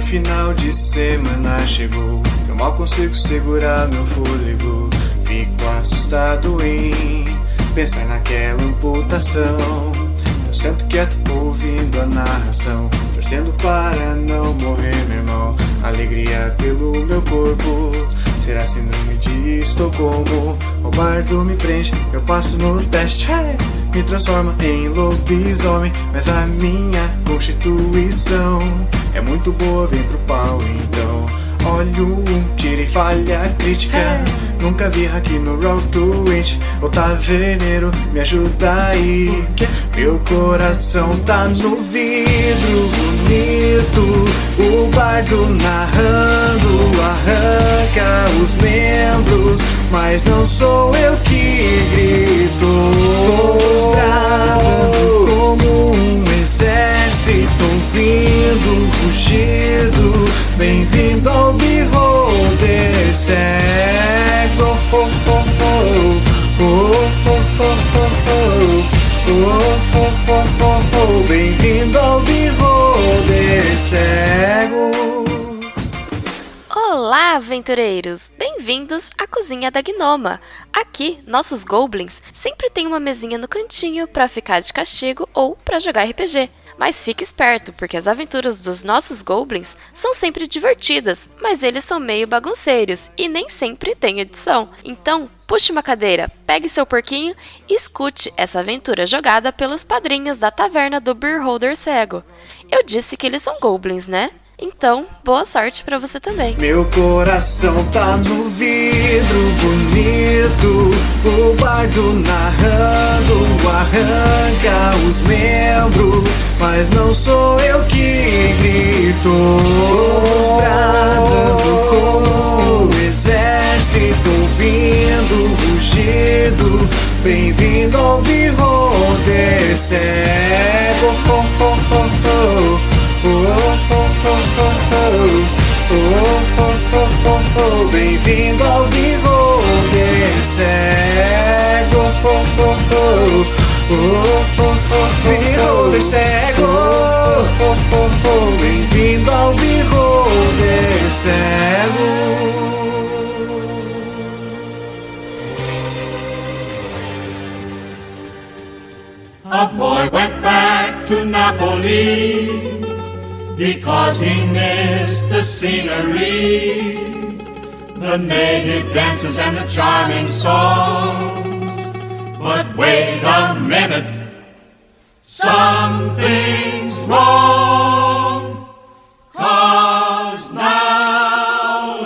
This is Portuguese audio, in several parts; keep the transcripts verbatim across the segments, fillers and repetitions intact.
final de semana chegou, eu mal consigo segurar meu fôlego. Fico assustado em pensar naquela amputação. Eu sento quieto ouvindo a narração, torcendo para não morrer, meu irmão. Alegria pelo meu corpo, será síndrome de Estocolmo. O bardo me prende, eu passo no teste, hey! Me transforma em lobisomem, mas a minha constituição é muito boa, vem pro pau então. Olho um, tiro e falha crítica, hey! Nunca vi hack no Road to Witch. O taverneiro me ajuda aí, meu coração tá no vidro bonito. O bardo narrando arranca os membros, mas não sou eu que grito. Todos bradando como um exército, ouvindo o rugido. Bem-vindo ao Beholder cego. Oh, oh, oh, oh, oh, oh, oh, oh, oh. Bem-vindo ao Beholder cego. Olá, aventureiros! Bem-vindos à Cozinha da Gnoma. Aqui, nossos goblins sempre têm uma mesinha no cantinho para ficar de castigo ou para jogar R P G. Mas fique esperto, porque as aventuras dos nossos goblins são sempre divertidas, mas eles são meio bagunceiros e nem sempre tem edição. Então, puxe uma cadeira, pegue seu porquinho e escute essa aventura jogada pelos padrinhos da taverna do Beholder cego. Eu disse que eles são goblins, né? Então, boa sorte pra você também. Meu coração tá no vidro bonito. O bardo narrando arranca os membros, mas não sou eu que grito. Os bradando como um exército, ouvindo o rugido. Bem-vindo ao Beholder cego. Oh, oh, oh, oh. Oh, oh, oh, oh, oh, oh, oh, oh. Bem-vindo ao Beholder cego. Oh, oh, oh, oh, oh, oh. Beholder cego. Oh, oh, oh. Bem-vindo ao Beholder cego. A boy went back to Napoli because he missed the scenery, the native dances and the charming songs. But wait a minute, something's wrong, 'cause now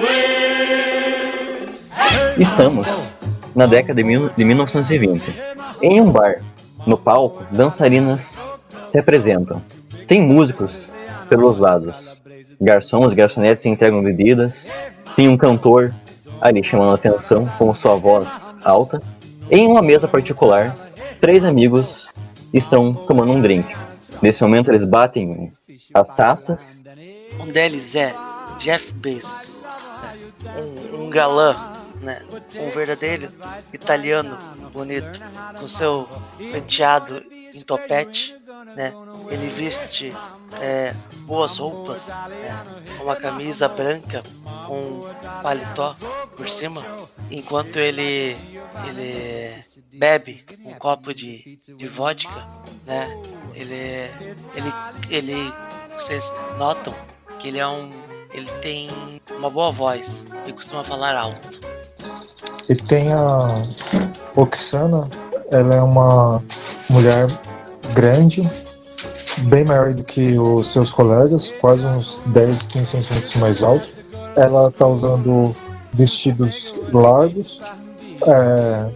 it's... Estamos na década de mil novecentos e vinte. Em um bar, no palco, dançarinas se apresentam. Tem músicos pelos lados. Garçons e garçonetes entregam bebidas. Tem um cantor ali chamando a atenção com sua voz alta. Em uma mesa particular, três amigos estão tomando um drink. Nesse momento eles batem as taças. Um deles é Jeff Bezos, um, um galã, né? Um verdadeiro italiano bonito, com seu penteado em topete, né? Ele veste é, boas roupas, né? Uma camisa branca com um paletó por cima, enquanto ele ele bebe um copo de, de vodka, né? Ele ele ele vocês notam que ele é um ele tem uma boa voz e costuma falar alto. E tem a Oksana, ela é uma mulher grande, bem maior do que os seus colegas, quase uns dez, quinze centímetros mais alto. Ela tá usando vestidos largos, é,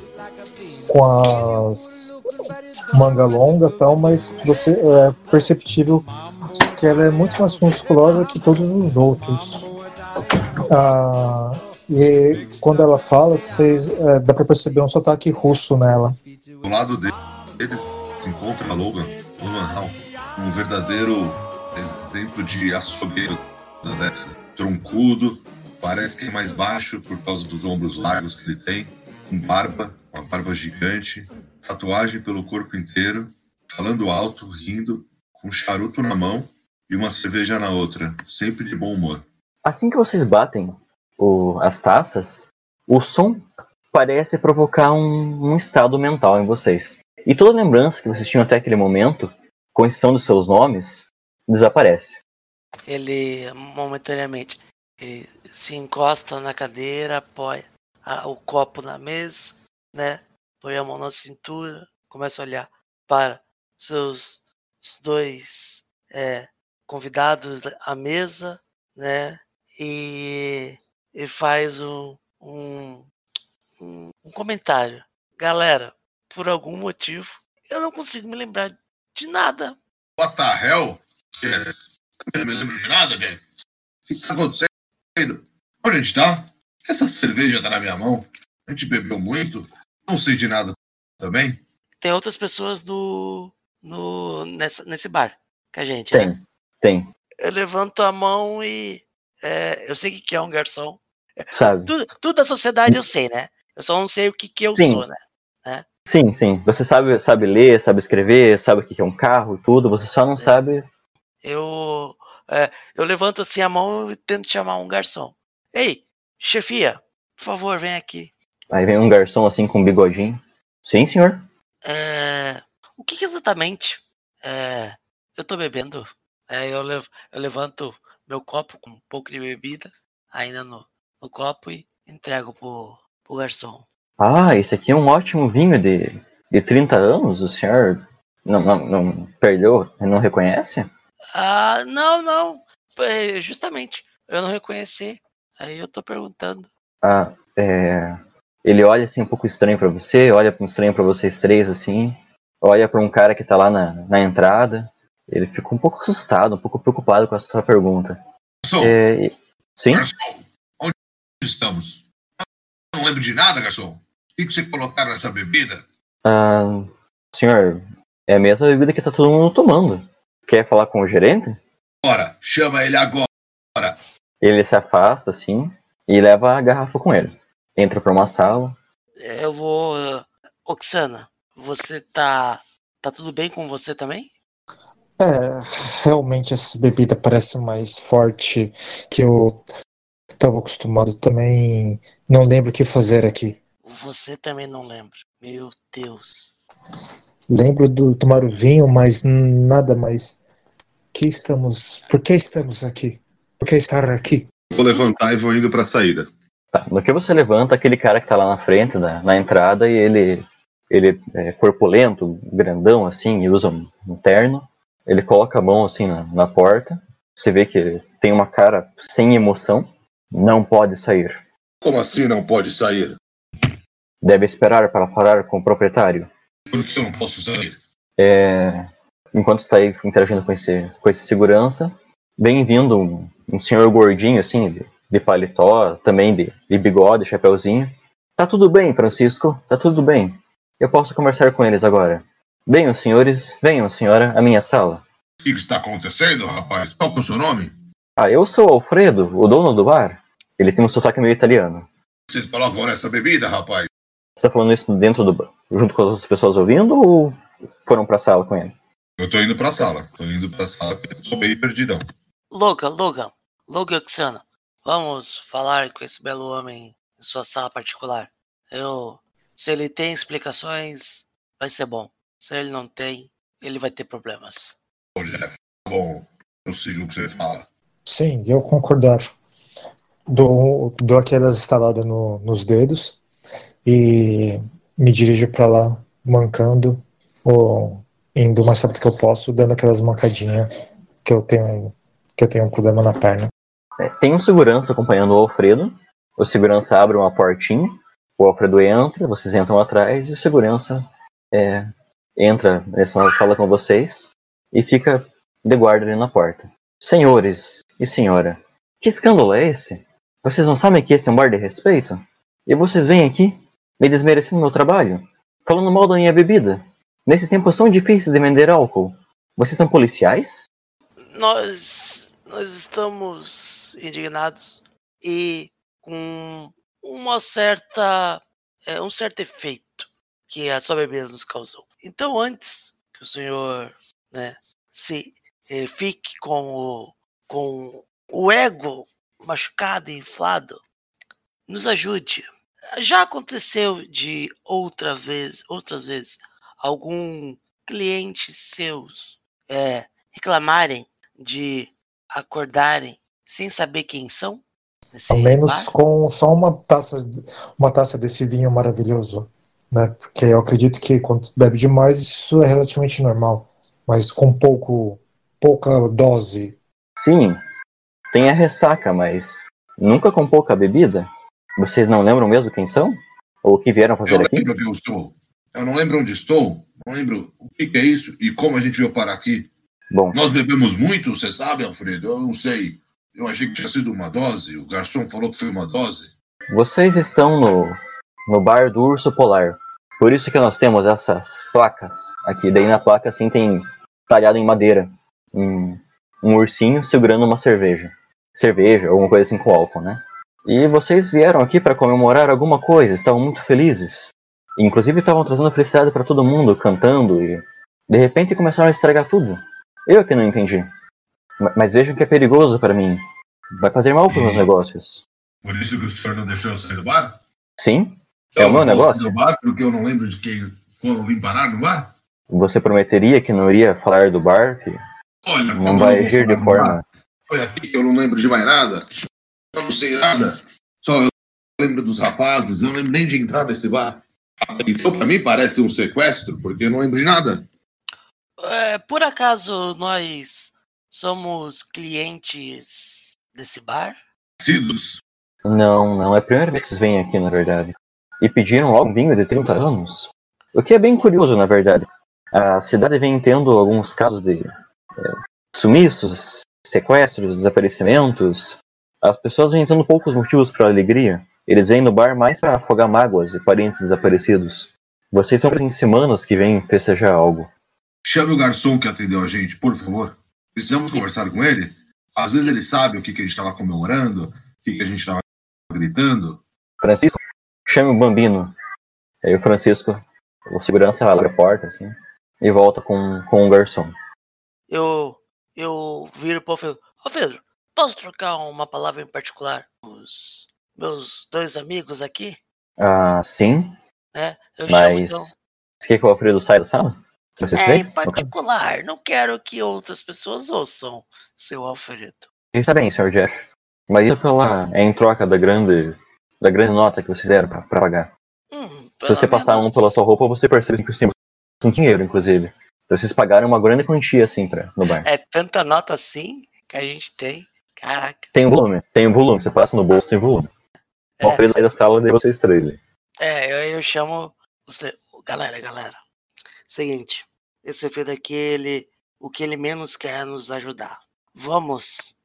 com as manga longa e tal, mas você é perceptível que ela é muito mais musculosa que todos os outros. Ah, e quando ela fala, vocês, é, dá pra perceber um sotaque russo nela. Do lado deles se encontra a Logan, Logan Hall, um verdadeiro exemplo de açougueiro da década. Troncudo, parece que é mais baixo por causa dos ombros largos que ele tem, com barba, uma barba gigante, tatuagem pelo corpo inteiro, falando alto, rindo, com um charuto na mão e uma cerveja na outra, sempre de bom humor. Assim que vocês batem o, as taças, o som parece provocar um, um estado mental em vocês. E toda lembrança que vocês tinham até aquele momento, com exceção dos seus nomes, desaparece. Ele, momentaneamente, ele se encosta na cadeira, apoia a, o copo na mesa, né? Põe a mão na cintura, começa a olhar para seus os dois é, convidados à mesa, né? E, e faz um, um, um, um comentário. Galera, por algum motivo, eu não consigo me lembrar de nada. What the hell? Eu não me lembro de nada, Jeff. O que está acontecendo? Onde a gente tá? Por que essa cerveja tá na minha mão? A gente bebeu muito? Não sei de nada também. Tem outras pessoas no, no, nessa, nesse bar que a gente, Tem, né? tem. Eu levanto a mão e é, eu sei o que que é um garçom. Sabe? Tudo, tudo da sociedade eu sei, né? Eu só não sei o que que eu Sim. sou, né? né? Sim, sim. Você sabe, sabe ler, sabe escrever, sabe o que é um carro, tudo. Você só não É. sabe... Eu, é, eu levanto assim a mão e tento chamar um garçom. Ei, chefia, por favor, vem aqui. Aí vem um garçom assim com um bigodinho. Sim, senhor? É, o que, que exatamente é, eu tô bebendo? É, eu, lev- eu levanto meu copo com um pouco de bebida ainda no, no copo e entrego pro, pro garçom. Ah, esse aqui é um ótimo vinho de, de trinta anos. O senhor não, não, não perdeu, não reconhece? Ah, não, não. É, justamente, eu não reconheci. Aí eu tô perguntando. Ah, é... Ele olha assim um pouco estranho pra você, olha um estranho pra vocês três assim, olha pra um cara que tá lá na, na entrada. Ele fica um pouco assustado, um pouco preocupado com a sua pergunta. Garçom, É... e- Sim? garçom, onde estamos? Eu não lembro de nada, garçom. O que que você colocaram nessa bebida? Ah, senhor, é a mesma bebida que tá todo mundo tomando. Quer falar com o gerente? Bora, chama ele agora. Ele se afasta assim e leva a garrafa com ele. Entra pra uma sala. Eu vou. uh, Oxana, você tá. Tá tudo bem com você também? É, realmente essa bebida parece mais forte que eu estava acostumado. Também não lembro o que fazer aqui. Você também não lembra. Meu Deus. Lembro do tomar o vinho, mas nada mais. Que estamos? Por que estamos aqui? Por que estar aqui? Vou levantar e vou indo pra saída. Tá, no que você levanta, aquele cara que tá lá na frente, na, na entrada, e ele, ele é corpulento, grandão assim, e usa um, um terno. Ele coloca a mão assim na, na porta. Você vê que ele tem uma cara sem emoção. Não pode sair. Como assim não pode sair? Deve esperar para falar com o proprietário. Por que eu não posso sair? É, enquanto está aí interagindo com esse, com esse segurança, vem vindo um, um senhor gordinho, assim, de, de paletó, também de, de bigode, chapeuzinho. Tá tudo bem, Francisco, tá tudo bem. Eu posso conversar com eles agora. Venham, senhores, venham, senhora, à minha sala. O que que está acontecendo, rapaz? Qual que é o seu nome? Ah, eu sou o Alfredo, o dono do bar. Ele tem um sotaque meio italiano. Vocês colocam nessa bebida, rapaz? Você tá falando isso dentro do bar, junto com as outras pessoas ouvindo, ou foram pra sala com ele? Eu tô indo pra sala. Tô indo pra sala porque eu tô bem perdidão. Logan, Logan, Logan Oxana, vamos falar com esse belo homem em sua sala particular. Eu. Se ele tem explicações, vai ser bom. Se ele não tem, ele vai ter problemas. Bom, Jeff, tá bom. Eu sigo o que você fala. Sim, eu concordar. Dou, dou aquelas estaladas no, nos dedos e me dirijo para lá, mancando, ou indo o mais rápido que eu posso, dando aquelas mancadinhas que eu tenho, que eu tenho um problema na perna. É, tem um segurança acompanhando o Alfredo. O segurança abre uma portinha. O Alfredo entra, vocês entram atrás e o segurança é, entra nessa sala com vocês e fica de guarda ali na porta. Senhores e senhora, que escândalo é esse? Vocês não sabem que esse é um bar de respeito? E vocês vêm aqui me desmerecendo meu trabalho, falando mal da minha bebida. Nesses tempos tão difíceis de vender álcool. Vocês são policiais? Nós. Nós estamos indignados e com uma certa. É, um certo efeito que a sua bebida nos causou. Então, antes que o senhor, né, se eh, fique com o, com o ego machucado e inflado, nos ajude. Já aconteceu de outra vez, outras vezes, algum cliente seus é, reclamarem de acordarem sem saber quem são? Ao menos bar? Com só uma taça, uma taça desse vinho maravilhoso, né? Porque eu acredito que quando bebe demais isso é relativamente normal, mas com pouco, pouca dose. Sim, tem a ressaca, mas nunca com pouca bebida? Vocês não lembram mesmo quem são? Ou o que vieram fazer aqui? Eu lembro que eu estou. Eu não lembro onde estou, não lembro o que, que é isso e como a gente veio parar aqui. Bom, nós bebemos muito, você sabe, Alfredo? Eu não sei. Eu achei que tinha sido uma dose. O garçom falou que foi uma dose. Vocês estão no, no bar do Urso Polar. Por isso que nós temos essas placas aqui. Daí na placa assim tem talhado em madeira um, um ursinho segurando uma cerveja. Cerveja, alguma coisa assim com álcool, né? E vocês vieram aqui para comemorar alguma coisa. Estavam muito felizes. Inclusive estavam trazendo felicidade para todo mundo, cantando. E de repente começaram a estragar tudo. Eu que não entendi. Mas vejam que é perigoso para mim. Vai fazer mal para os meus negócios. Por isso que o senhor não deixou eu sair do bar? Sim, é o meu negócio. Do bar porque eu não lembro de quem eu vim parar no bar? Você prometeria que não iria falar do bar? Que Olha, não vai agir de forma... Foi aqui que eu não lembro de mais nada. Eu não sei nada. Só eu lembro dos rapazes. Eu não lembro nem de entrar nesse bar. Então, para mim, parece um sequestro, porque eu não lembro de nada. É, por acaso nós somos clientes desse bar? Cidos? Não, não. É a primeira vez que vocês vêm aqui, na verdade. E pediram logo um vinho de trinta anos. O que é bem curioso, na verdade. A cidade vem tendo alguns casos de é, sumiços, sequestros, desaparecimentos. As pessoas vêm tendo poucos motivos para alegria. Eles vêm no bar mais para afogar mágoas e parentes desaparecidos. Vocês são em semanas que vêm festejar algo. Chame o garçom que atendeu a gente, por favor. Precisamos conversar com ele. Às vezes ele sabe o que, que a gente estava comemorando, o que, que a gente estava gritando. Francisco, chame o Bambino. Aí o Francisco, o segurança abre a porta, assim, e volta com, com o garçom. Eu, eu viro pro Pedro. Ô Pedro, posso trocar uma palavra em particular com os meus dois amigos aqui? Ah, sim. É, eu mas chamo, então... você quer que o Alfredo saia da sala? Vocês é, três? em particular. Não quero que outras pessoas ouçam, seu Alfredo. Está bem, senhor Jeff. Mas isso pela, é em troca da grande, da grande nota que vocês deram para pagar. Hum, Se você passar menos... um pela sua roupa, você percebe que vocês têm dinheiro, inclusive. Então vocês pagaram uma grande quantia, assim, pra, no bar. É tanta nota assim que a gente tem. Caraca. Tem um volume, tem um volume. Você passa no bolso, tem volume. O Alfredo sai da sala de vocês três. Né? É, eu, eu chamo... Você... Galera, galera. Seguinte. Esse Alfredo aqui, ele... O que ele menos quer é nos ajudar. Vamos...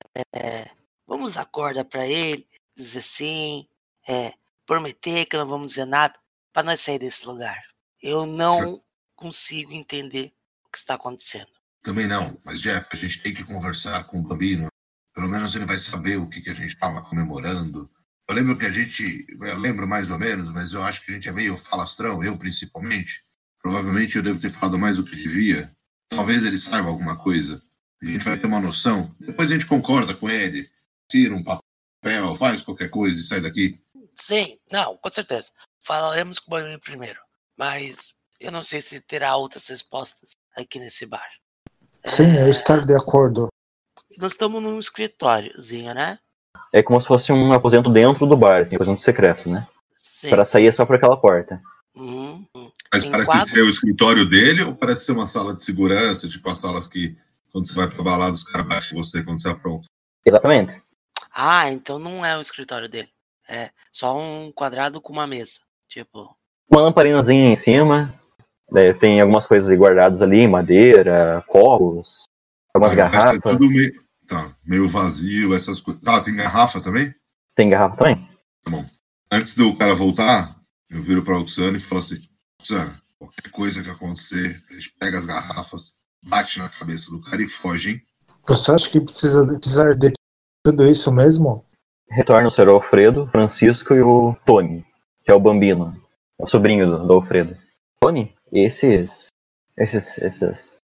É, vamos dar corda pra ele. Dizer sim. É, prometer que não vamos dizer nada. Pra nós sair desse lugar. Eu não consigo entender o que está acontecendo. Também não. Mas, Jeff, a gente tem que conversar com o Bambino. Pelo menos ele vai saber o que, que a gente estava comemorando. Eu lembro que a gente... Eu lembro mais ou menos, mas eu acho que a gente é meio falastrão, eu principalmente. Provavelmente eu devo ter falado mais do que devia. Talvez ele saiba alguma coisa. A gente vai ter uma noção. Depois a gente concorda com ele. Tira um papel, faz qualquer coisa e sai daqui. Sim, não, com certeza. Falaremos com o Bambino primeiro. Mas eu não sei se terá outras respostas aqui nesse bar. Sim, é... eu estou de acordo. Nós estamos num escritóriozinho, né? É como se fosse um aposento dentro do bar, assim, um aposento secreto, né? Sim. Para sair é só por aquela porta. Uhum. Mas Em parece quadros... ser o escritório dele ou parece ser uma sala de segurança, tipo as salas que, quando você vai pra balada, os caras baixam você quando você apronta? Exatamente. Ah, então não é o escritório dele. É só um quadrado com uma mesa. Tipo... Uma lamparinazinha em cima. É, tem algumas coisas guardadas ali, madeira, copos, algumas Ah, garrafas. É tudo meio, tá, meio vazio, essas coisas. Ah, tem garrafa também? Tem garrafa também? Tá bom. Antes do cara voltar, eu viro pra Oxana e falo assim: Oxana, qualquer coisa que acontecer, a gente pega as garrafas, bate na cabeça do cara e foge, hein? Você acha que precisa precisar de tudo isso mesmo? Retorna o senhor Alfredo, Francisco e o Tony, que é o Bambino, o sobrinho do, do Alfredo. Tony, esses, esses, esses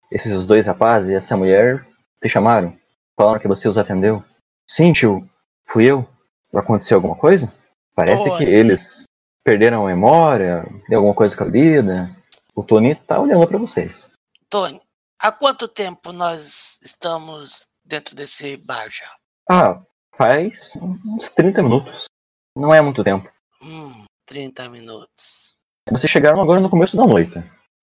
esses dois rapazes e essa mulher te chamaram? Falaram que você os atendeu? Sim, tio, fui eu. Aconteceu alguma coisa? Parece Oi. que eles perderam a memória, deu alguma coisa com a vida. O Tony tá olhando pra vocês. Tony, há quanto tempo nós estamos dentro desse bar já? Ah, faz uns trinta minutos. Não é muito tempo. Hum, trinta minutos. Vocês chegaram agora no começo da noite.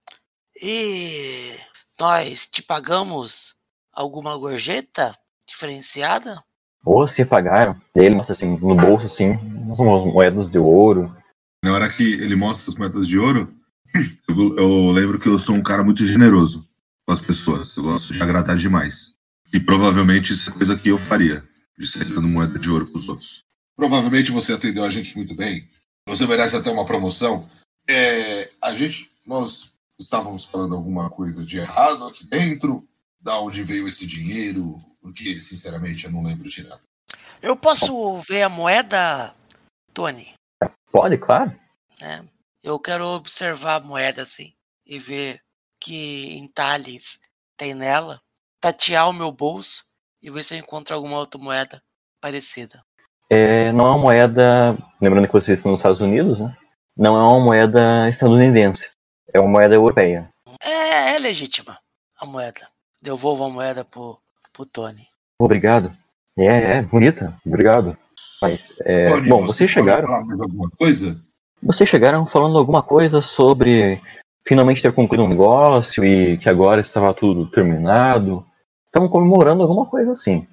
E nós te pagamos alguma gorjeta diferenciada? Ou se pagaram. Ele mostra assim, no bolso assim, umas moedas de ouro. Na hora que ele mostra as moedas de ouro, eu, eu lembro que eu sou um cara muito generoso com as pessoas. Eu gosto de agradar demais. E provavelmente isso é coisa que eu faria, de sair dando moeda de ouro pros outros. Provavelmente você atendeu a gente muito bem. Você merece até uma promoção. É, a gente, nós estávamos falando alguma coisa de errado aqui dentro. Da onde veio esse dinheiro? Porque, sinceramente, eu não lembro de nada. Eu posso ver a moeda, Tony? Pode, claro. É, eu quero observar a moeda assim e ver que entalhes tem nela, tatear o meu bolso e ver se eu encontro alguma outra moeda parecida. É, não é uma moeda, lembrando que vocês estão nos Estados Unidos, né? Não é uma moeda estadunidense, é uma moeda europeia. É, é legítima a moeda. Devolvo a moeda pro, pro Tony. Obrigado. É, é, bonita, obrigado. Mas, é, Tony, bom, você vocês pode chegaram. falar mais alguma coisa? Vocês chegaram falando alguma coisa sobre finalmente ter concluído um negócio e que agora estava tudo terminado. Estavam comemorando alguma coisa assim.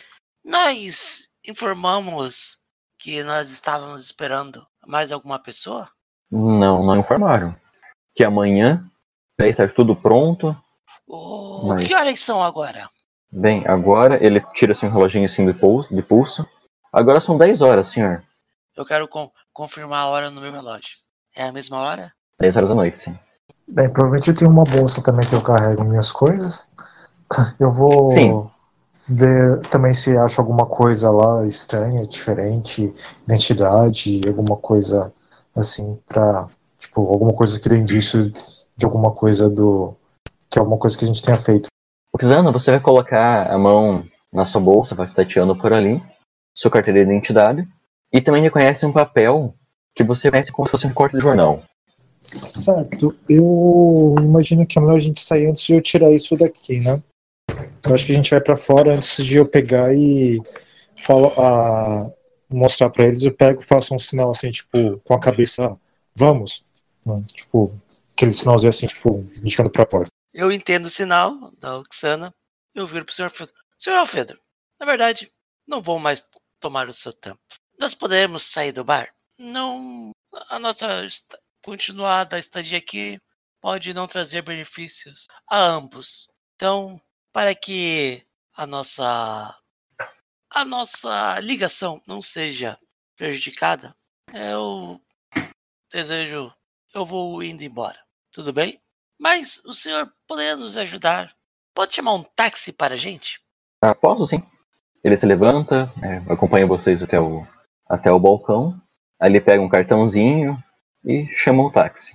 Nós informamos que nós estávamos esperando mais alguma pessoa? Não, não informaram. Que amanhã vai estar tudo pronto. Oh, Mas- Que horas são agora? Bem, agora ele tira assim um reloginho assim de pulso, de pulso. Agora são dez horas, senhor. Eu quero con- confirmar a hora no meu relógio. É a mesma hora? dez horas da noite, sim. Bem, provavelmente eu tenho uma bolsa também que eu carrego minhas coisas. Eu vou Sim. ver também se acho alguma coisa lá estranha, diferente, identidade, alguma coisa assim pra, tipo, alguma coisa que dê indício de alguma coisa do, que é alguma coisa que a gente tenha feito. Xana, você vai colocar a mão na sua bolsa, vai tateando por ali, sua carteira de identidade, e também reconhece um papel que você conhece como se fosse um corte de jornal. Certo, eu imagino que é melhor a gente sair antes de eu tirar isso daqui, né? Eu acho que a gente vai pra fora antes de eu pegar e falo, a, mostrar pra eles. Eu pego, faço um sinal assim, tipo, com a cabeça, vamos, né? Tipo, aquele sinalzinho assim, tipo, indicando pra porta. Eu entendo o sinal da Oxana. Eu viro pro senhor Alfredo. senhor Alfredo, na verdade, não vou mais tomar o seu tempo. Nós podemos sair do bar? Não. A nossa esta- continuada estadia aqui pode não trazer benefícios a ambos. Então, para que a nossa. a nossa ligação não seja prejudicada, eu desejo. eu vou indo embora. Tudo bem? Mas o senhor poderia nos ajudar? Pode chamar um táxi para a gente? Ah, posso sim. Ele se levanta, é, acompanha vocês até o, até o balcão, aí ele pega um cartãozinho e chama o táxi.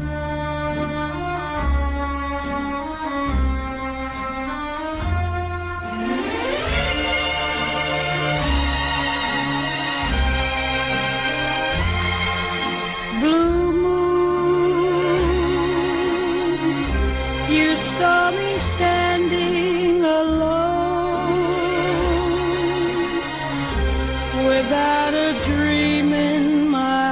Blue moon, you saw me standing alone, without a dream in my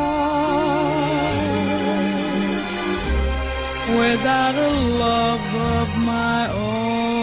heart, without a love of my own.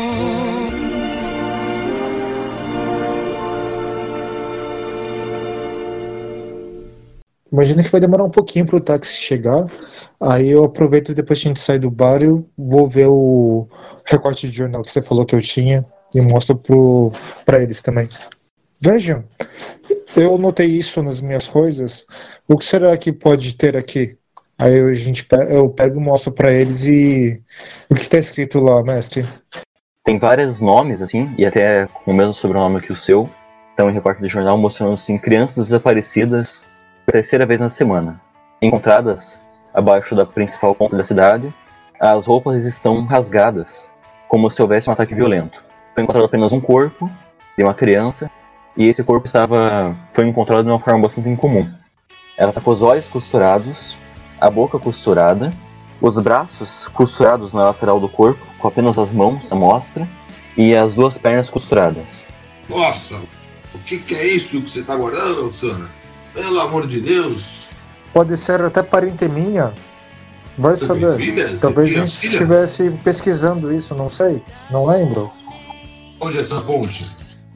Imagina que vai demorar um pouquinho pro táxi chegar. Aí eu aproveito depois que a gente sai do bar, eu vou ver o recorte de jornal que você falou que eu tinha e mostro pro, pra eles também. Vejam, eu notei isso nas minhas coisas. O que será que pode ter aqui? Aí a gente pe- eu pego e mostro pra eles e o que tá escrito lá, mestre? Tem vários nomes, assim, e até com o mesmo sobrenome que o seu. Então, em recorte de jornal mostrando, assim, crianças desaparecidas pela terceira vez na semana. Encontradas abaixo da principal ponte da cidade, As roupas estão rasgadas, como se houvesse um ataque violento. Foi encontrado apenas um corpo de uma criança, e esse corpo estava foi encontrado de uma forma bastante incomum. Ela está com os olhos costurados, a boca costurada, os braços costurados na lateral do corpo, com apenas as mãos à mostra, e as duas pernas costuradas. Nossa, o que, que é isso que você tá guardando, Oksana? Pelo amor de Deus. Pode ser até parente minha. Vai Você saber. tem filha? Você Talvez tem a gente filha? estivesse pesquisando isso, não sei. Não lembro. Onde é essa ponte?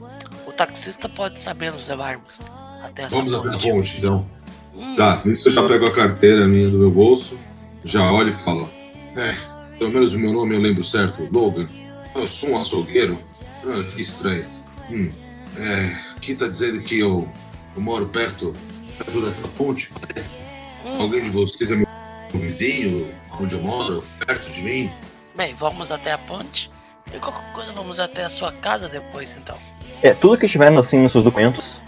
O taxista pode saber nos levarmos até essa Vamos até a ponte. ponte, então. Hum, Tá, nisso eu já pego a carteira minha do meu bolso, já olho e falo. É, pelo menos o meu nome eu lembro certo, Logan. Eu sou um açougueiro? Ah, que estranho. Hum, é, aqui tá dizendo que eu, eu moro perto, perto dessa ponte, parece. hum. Alguém de vocês é meu vizinho, onde eu moro, perto de mim? Bem, vamos até a ponte. E qualquer coisa, vamos até a sua casa depois, então. É, tudo que tiver assim nos seus documentos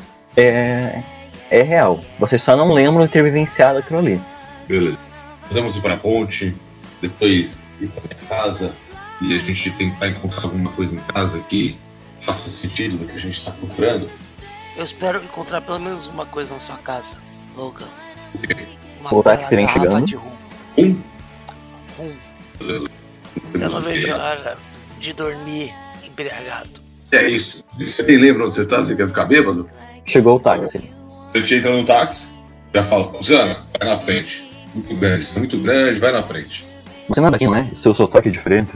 é, é real. Vocês só não lembram de ter vivenciado aquilo ali. Beleza. Podemos ir para a ponte, depois ir para minha casa e a gente tentar encontrar alguma coisa em casa que faça sentido do que a gente está procurando. Eu espero encontrar pelo menos uma coisa na sua casa, Logan. Ok. Uma O táxi vem garrafa chegando. de rum. Um, Rum. beleza. Eu não vejo a hora de dormir embriagado. É isso. Você nem lembra onde você tá? Você quer ficar bêbado? Chegou o táxi. Você te entra no táxi, já fala, Rosana, vai na frente. Muito grande, você é muito grande, vai na frente. Você não é daqui, não é? Seu sotaque é diferente.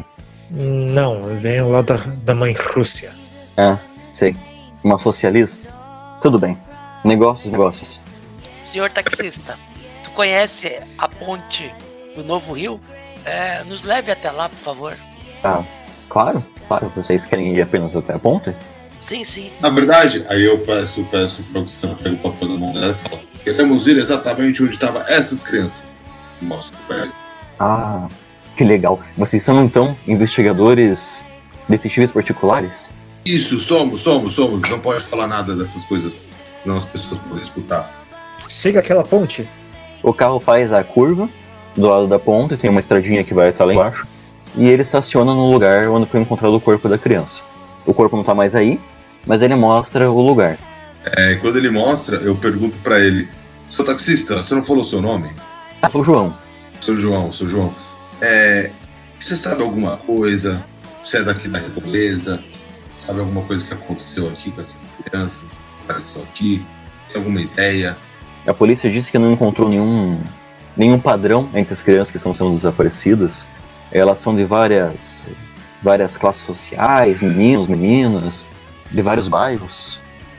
Não, eu venho lá da, da mãe Rússia. Ah, sei. Uma socialista? Tudo bem. Negócios, negócios. Senhor taxista, tu conhece a ponte do Novo Rio? É, nos leve até lá, por favor. Ah, claro, claro. Vocês querem ir apenas até a ponte? Sim, sim. Na verdade, aí eu peço, peço pra você pegar o papel da mão dela e fala, queremos ir exatamente onde estavam essas crianças. Mostra pra ele. Ah, que legal. Vocês são, então, investigadores, detetives particulares? Isso, somos, somos, somos. Não pode falar nada dessas coisas, não as pessoas podem escutar. Siga aquela ponte. O carro faz a curva do lado da ponte, tem uma estradinha que vai até lá embaixo, e ele estaciona no lugar onde foi encontrado o corpo da criança. O corpo não tá mais aí, mas ele mostra o lugar. É, quando ele mostra, eu pergunto pra ele, seu taxista, você não falou o seu nome? Ah, sou o João. Seu João, seu João. É, você sabe alguma coisa? Você é daqui da Redondeza? Sabe alguma coisa que aconteceu aqui com essas crianças? Que apareceu aqui? Tem alguma ideia? A polícia disse que não encontrou nenhum, nenhum padrão entre as crianças que estão sendo desaparecidas. Elas são de várias, várias classes sociais, meninos, meninas, de vários bairros.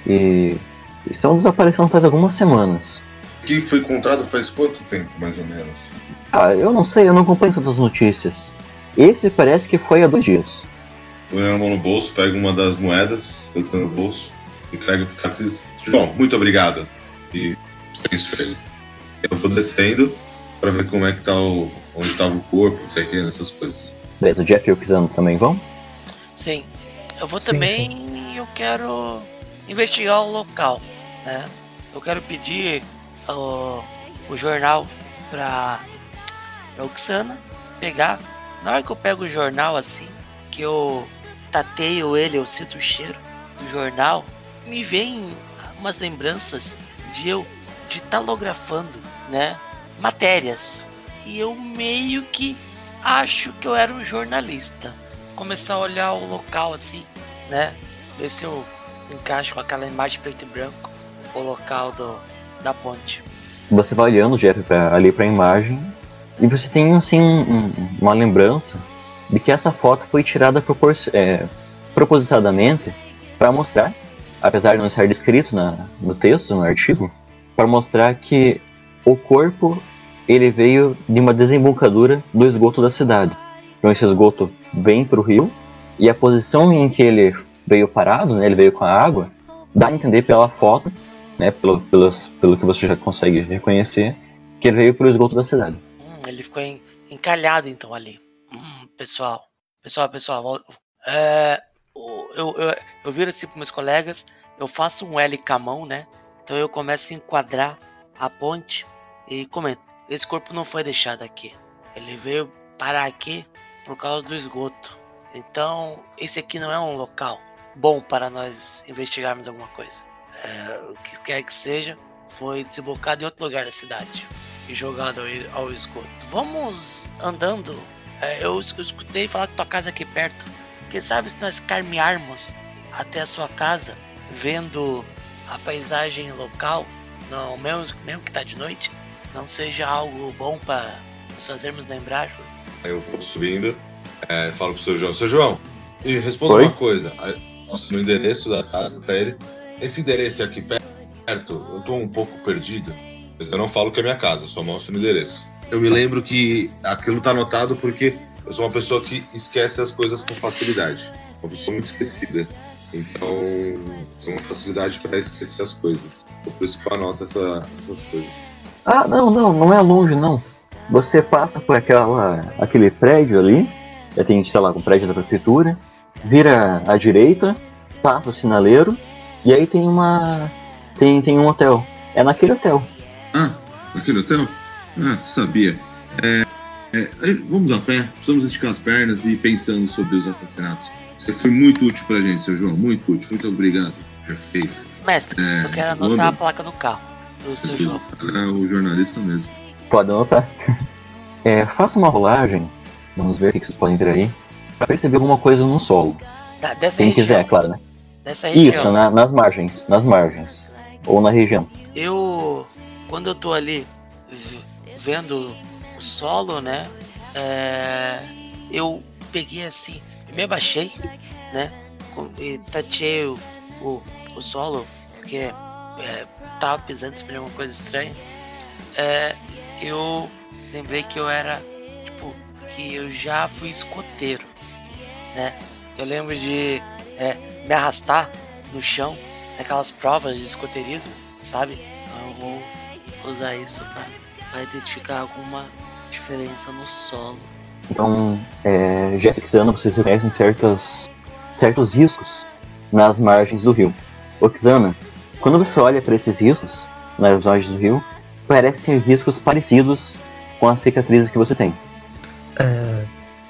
E estão desaparecendo faz algumas semanas. Que foi encontrado faz quanto tempo, mais ou menos? Ah, eu não sei, eu não acompanho tantas notícias. Esse parece que foi há dois dias. Põe a mão no bolso, pega uma das moedas, eu tô no bolso, entrega pro taxista. João, muito obrigado. E isso ele. Eu vou descendo pra ver como é que tá o. onde estava o corpo, o terreno, essas coisas. Beleza, o Jeff e o Kizano também vão? Sim. Eu vou Sim, também e eu quero investigar o local, né? Eu quero pedir o, o jornal pra, pra Oksana pegar. Na hora que eu pego o jornal assim, que eu tateio ele, eu sinto o cheiro do jornal, me vem umas lembranças de eu ditalografando, né, matérias. E eu meio que acho que eu era um jornalista. Começar a olhar o local assim, né, ver se eu encaixo com aquela imagem preto e branco, o local do, da ponte. Você vai olhando, Jeff, pra, ali pra imagem, e você tem assim um, um, uma lembrança de que essa foto foi tirada propor- é, propositadamente para mostrar, apesar de não estar descrito na, no texto, no artigo, para mostrar que o corpo ele veio de uma desembocadura do esgoto da cidade. Então esse esgoto vem para o rio, e a posição em que ele veio parado, né, ele veio com a água, dá a entender pela foto, né, pelo, pelos, pelo que você já consegue reconhecer, que ele veio para o esgoto da cidade. Hum, ele ficou en- encalhado então ali. Hum, pessoal, pessoal, pessoal, é, o- eu, eu, eu viro assim para meus colegas, eu faço um L com a mão, né? Então eu começo a enquadrar a ponte e comento: esse corpo não foi deixado aqui. Ele veio parar aqui por causa do esgoto. Então, esse aqui não é um local bom para nós investigarmos alguma coisa. É, o que quer que seja, foi desembocado em outro lugar da cidade e jogado ao, ao esgoto. Vamos andando. É, eu, eu escutei falar que tua casa é aqui perto. Quem sabe se nós caminharmos até a sua casa, vendo a paisagem local, não, mesmo, mesmo que tá de noite, não seja algo bom para nos fazermos lembrar. Aí eu vou subindo, é, falo pro seu João, seu João, e responda Oi? uma coisa. Aí, mostro o endereço da casa pra ele. Esse endereço aqui perto, eu tô um pouco perdido, mas eu não falo que é minha casa, eu só mostro o endereço. Eu me lembro que aquilo tá anotado porque eu sou uma pessoa que esquece as coisas com facilidade. Uma pessoa muito esquecida. Então, tenho uma facilidade para esquecer as coisas. Por isso que eu anoto essa, essas coisas. Ah, não, não, não é longe, não. Você passa por aquela, aquele prédio ali, já tem, sei lá, o prédio da prefeitura, vira à direita, passa o sinaleiro, e aí tem uma. Tem, tem um hotel. É naquele hotel. Ah, naquele hotel? Ah, sabia. É, é, vamos a pé, precisamos esticar as pernas e ir pensando sobre os assassinatos. Você foi muito útil pra gente, seu João, muito útil. Muito obrigado. Perfeito. Mestre, É, eu quero anotar Wanda? a placa do carro do seu João. É o jornalista mesmo. Pode anotar. É, faça uma rolagem, vamos ver o que vocês podem ver aí, pra perceber alguma coisa no solo. Tá, dessa Quem região. quiser, é claro, né? Dessa região. Isso, na- nas margens, nas margens. Ou na região. Eu, quando eu tô ali v- vendo o solo, né, é, eu peguei assim, eu me abaixei, né, com- e tateei o, o, o solo, porque é, tava pisando sobre uma coisa estranha. É, eu lembrei que eu era, tipo, que eu já fui escoteiro, né, eu lembro de é, me arrastar no chão naquelas provas de escoteirismo, sabe? Então eu vou usar isso pra, pra identificar alguma diferença no solo. Então, é, Jeff e Xana, vocês reconhecem certas, certos riscos nas margens do rio. Ô Xana, quando você olha para esses riscos nas margens do rio, parecem riscos parecidos com as cicatrizes que você tem. É,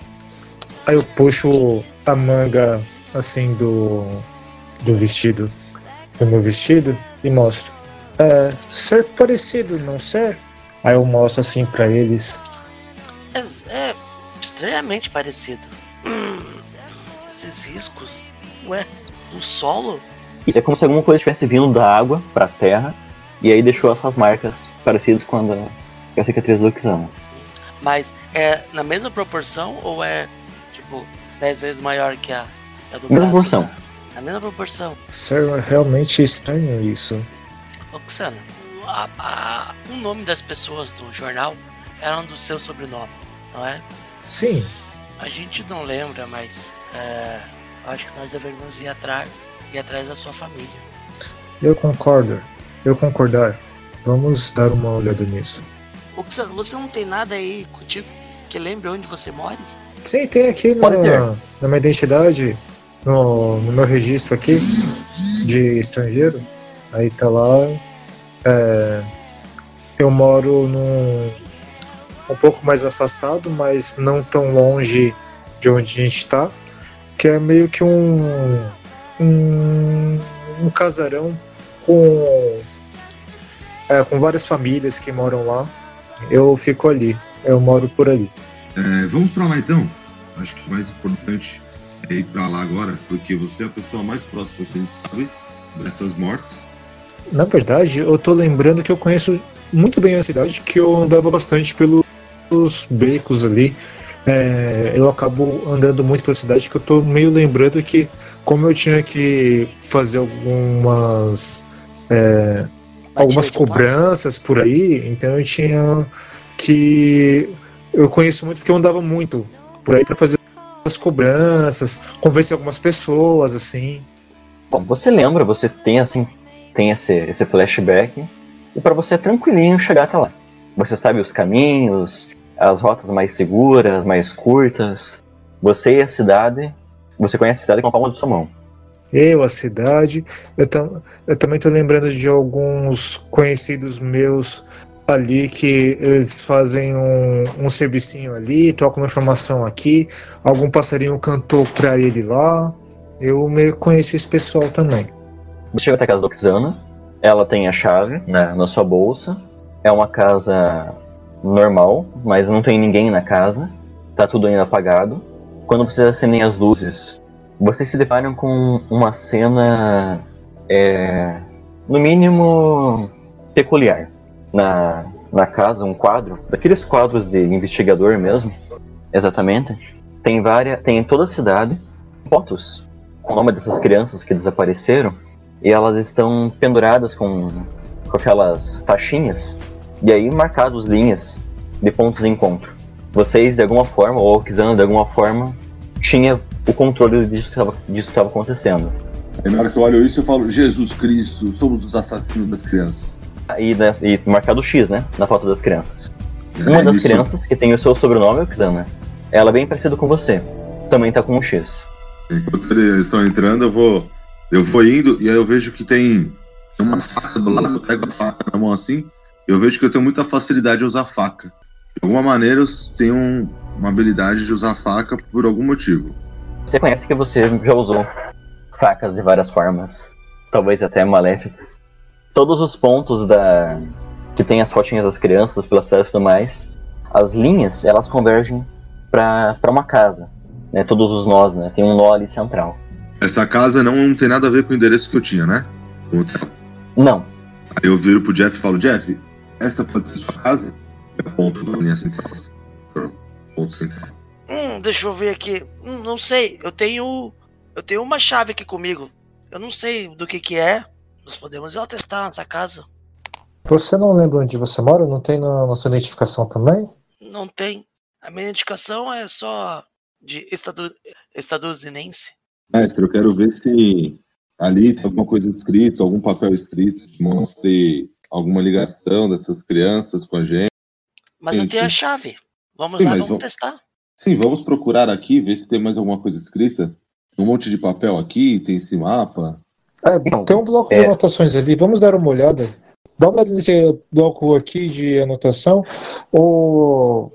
Aí eu puxo a manga assim do, do vestido, do meu vestido, e mostro. É, ser parecido, não ser? Aí eu mostro assim pra eles. É, é estranhamente parecido. Hum, esses riscos, ué, no solo? Isso é como se alguma coisa estivesse vindo da água para a terra e aí deixou essas marcas parecidas com a, da, com a cicatriz do Xana. Mas é na mesma proporção ou é tipo dez vezes maior que a, que a do Mesma braço? proporção. Né? Na mesma proporção. Ser realmente estranho isso. Oxana, a, a, o nome das pessoas do jornal era um do seu sobrenome, não é? Sim, A gente não lembra, mas é, acho que nós deveríamos ir atrás, ir atrás da sua família. eu concordo. Eu concordar. Vamos dar uma olhada nisso. Oxana, você não tem nada aí contigo que lembre onde você mora? Sim, tem aqui na, Pode ter. na minha identidade, no, no meu registro aqui de estrangeiro. Aí tá lá. É, eu moro num um pouco mais afastado, mas não tão longe de onde a gente tá, que é meio que um um, um casarão com é, com várias famílias que moram lá. Eu fico ali, eu moro por ali. É, vamos pra lá então. Acho que o mais importante é ir pra lá agora, porque você é a pessoa mais próxima que a gente sabe dessas mortes. Na verdade, eu tô lembrando que eu conheço muito bem a cidade, que eu andava bastante pelos becos ali. É, eu acabo andando muito pela cidade, que eu tô meio lembrando que, como eu tinha que fazer algumas é, algumas cobranças por aí, então eu tinha que... Eu conheço muito porque eu andava muito por aí pra fazer as cobranças, convencer algumas pessoas, assim. Bom, você lembra, você tem assim, tem esse, esse flashback, e para você é tranquilinho chegar até lá. Você sabe os caminhos, as rotas mais seguras, mais curtas. Você e a cidade, você conhece a cidade com a palma da sua mão. Eu, a cidade, eu, tam, eu também tô lembrando de alguns conhecidos meus ali que eles fazem um, um servicinho ali, trocam uma informação aqui, algum passarinho cantou pra ele lá. Eu meio conheci esse pessoal também. Você chega até a casa da Oxana, ela tem a chave, né, na sua bolsa. É uma casa normal, mas não tem ninguém na casa. Tá tudo ainda apagado. Quando precisa acender as luzes, vocês se deparam com uma cena, é, no mínimo, peculiar. Na, na casa, um quadro, daqueles quadros de investigador mesmo, exatamente. Tem várias, tem em toda a cidade fotos com o nome dessas crianças que desapareceram, e elas estão penduradas com, com aquelas taxinhas, e aí marcados linhas de pontos de encontro. Vocês, de alguma forma, ou o Xana, de alguma forma, tinha o controle disso que estava acontecendo. Aí na hora que eu olho isso, eu falo, Jesus Cristo, somos os assassinos das crianças. E, e marcado X, né, na foto das crianças. É Uma das isso. crianças, que tem o seu sobrenome, Xana, ela é bem parecida com você. Também tá com um X. Enquanto eles estão entrando, eu vou, eu vou indo e aí eu vejo que tem uma faca do lado, eu pego a faca na mão assim, e eu vejo que eu tenho muita facilidade de usar faca. De alguma maneira eu tenho um, uma habilidade de usar faca por algum motivo. Você conhece que você já usou facas de várias formas, talvez até maléficas. Todos os pontos da que tem as fotinhas das crianças pela cidade e tudo mais, as linhas, elas convergem para uma casa, né? Todos os nós, né? Tem um nó ali central. Essa casa não, não tem nada a ver com o endereço que eu tinha, né? Com o hotel. Não. Aí eu viro pro Jeff e falo, Jeff, essa pode ser sua casa? É o ponto da linha central. Ponto central. Hum, deixa eu ver aqui. Hum, não sei. Eu tenho. Eu tenho uma chave aqui comigo. Eu não sei do que que é. Nós podemos ir lá testar nessa casa. Você não lembra onde você mora? Não tem na, na sua identificação também? Não tem. A minha indicação é só de estadu... estadunidense. Mestre, eu quero ver se ali tem alguma coisa escrita, algum papel escrito que mostre alguma ligação dessas crianças com a gente. Mas eu tenho a chave. Vamos Sim, lá, mas vamos vamos- testar. Sim, vamos procurar aqui, ver se tem mais alguma coisa escrita. Um monte de papel aqui, tem esse mapa. É, Não, tem um bloco é. de anotações ali, vamos dar uma olhada. Dá uma olhada nesse bloco aqui de anotação. O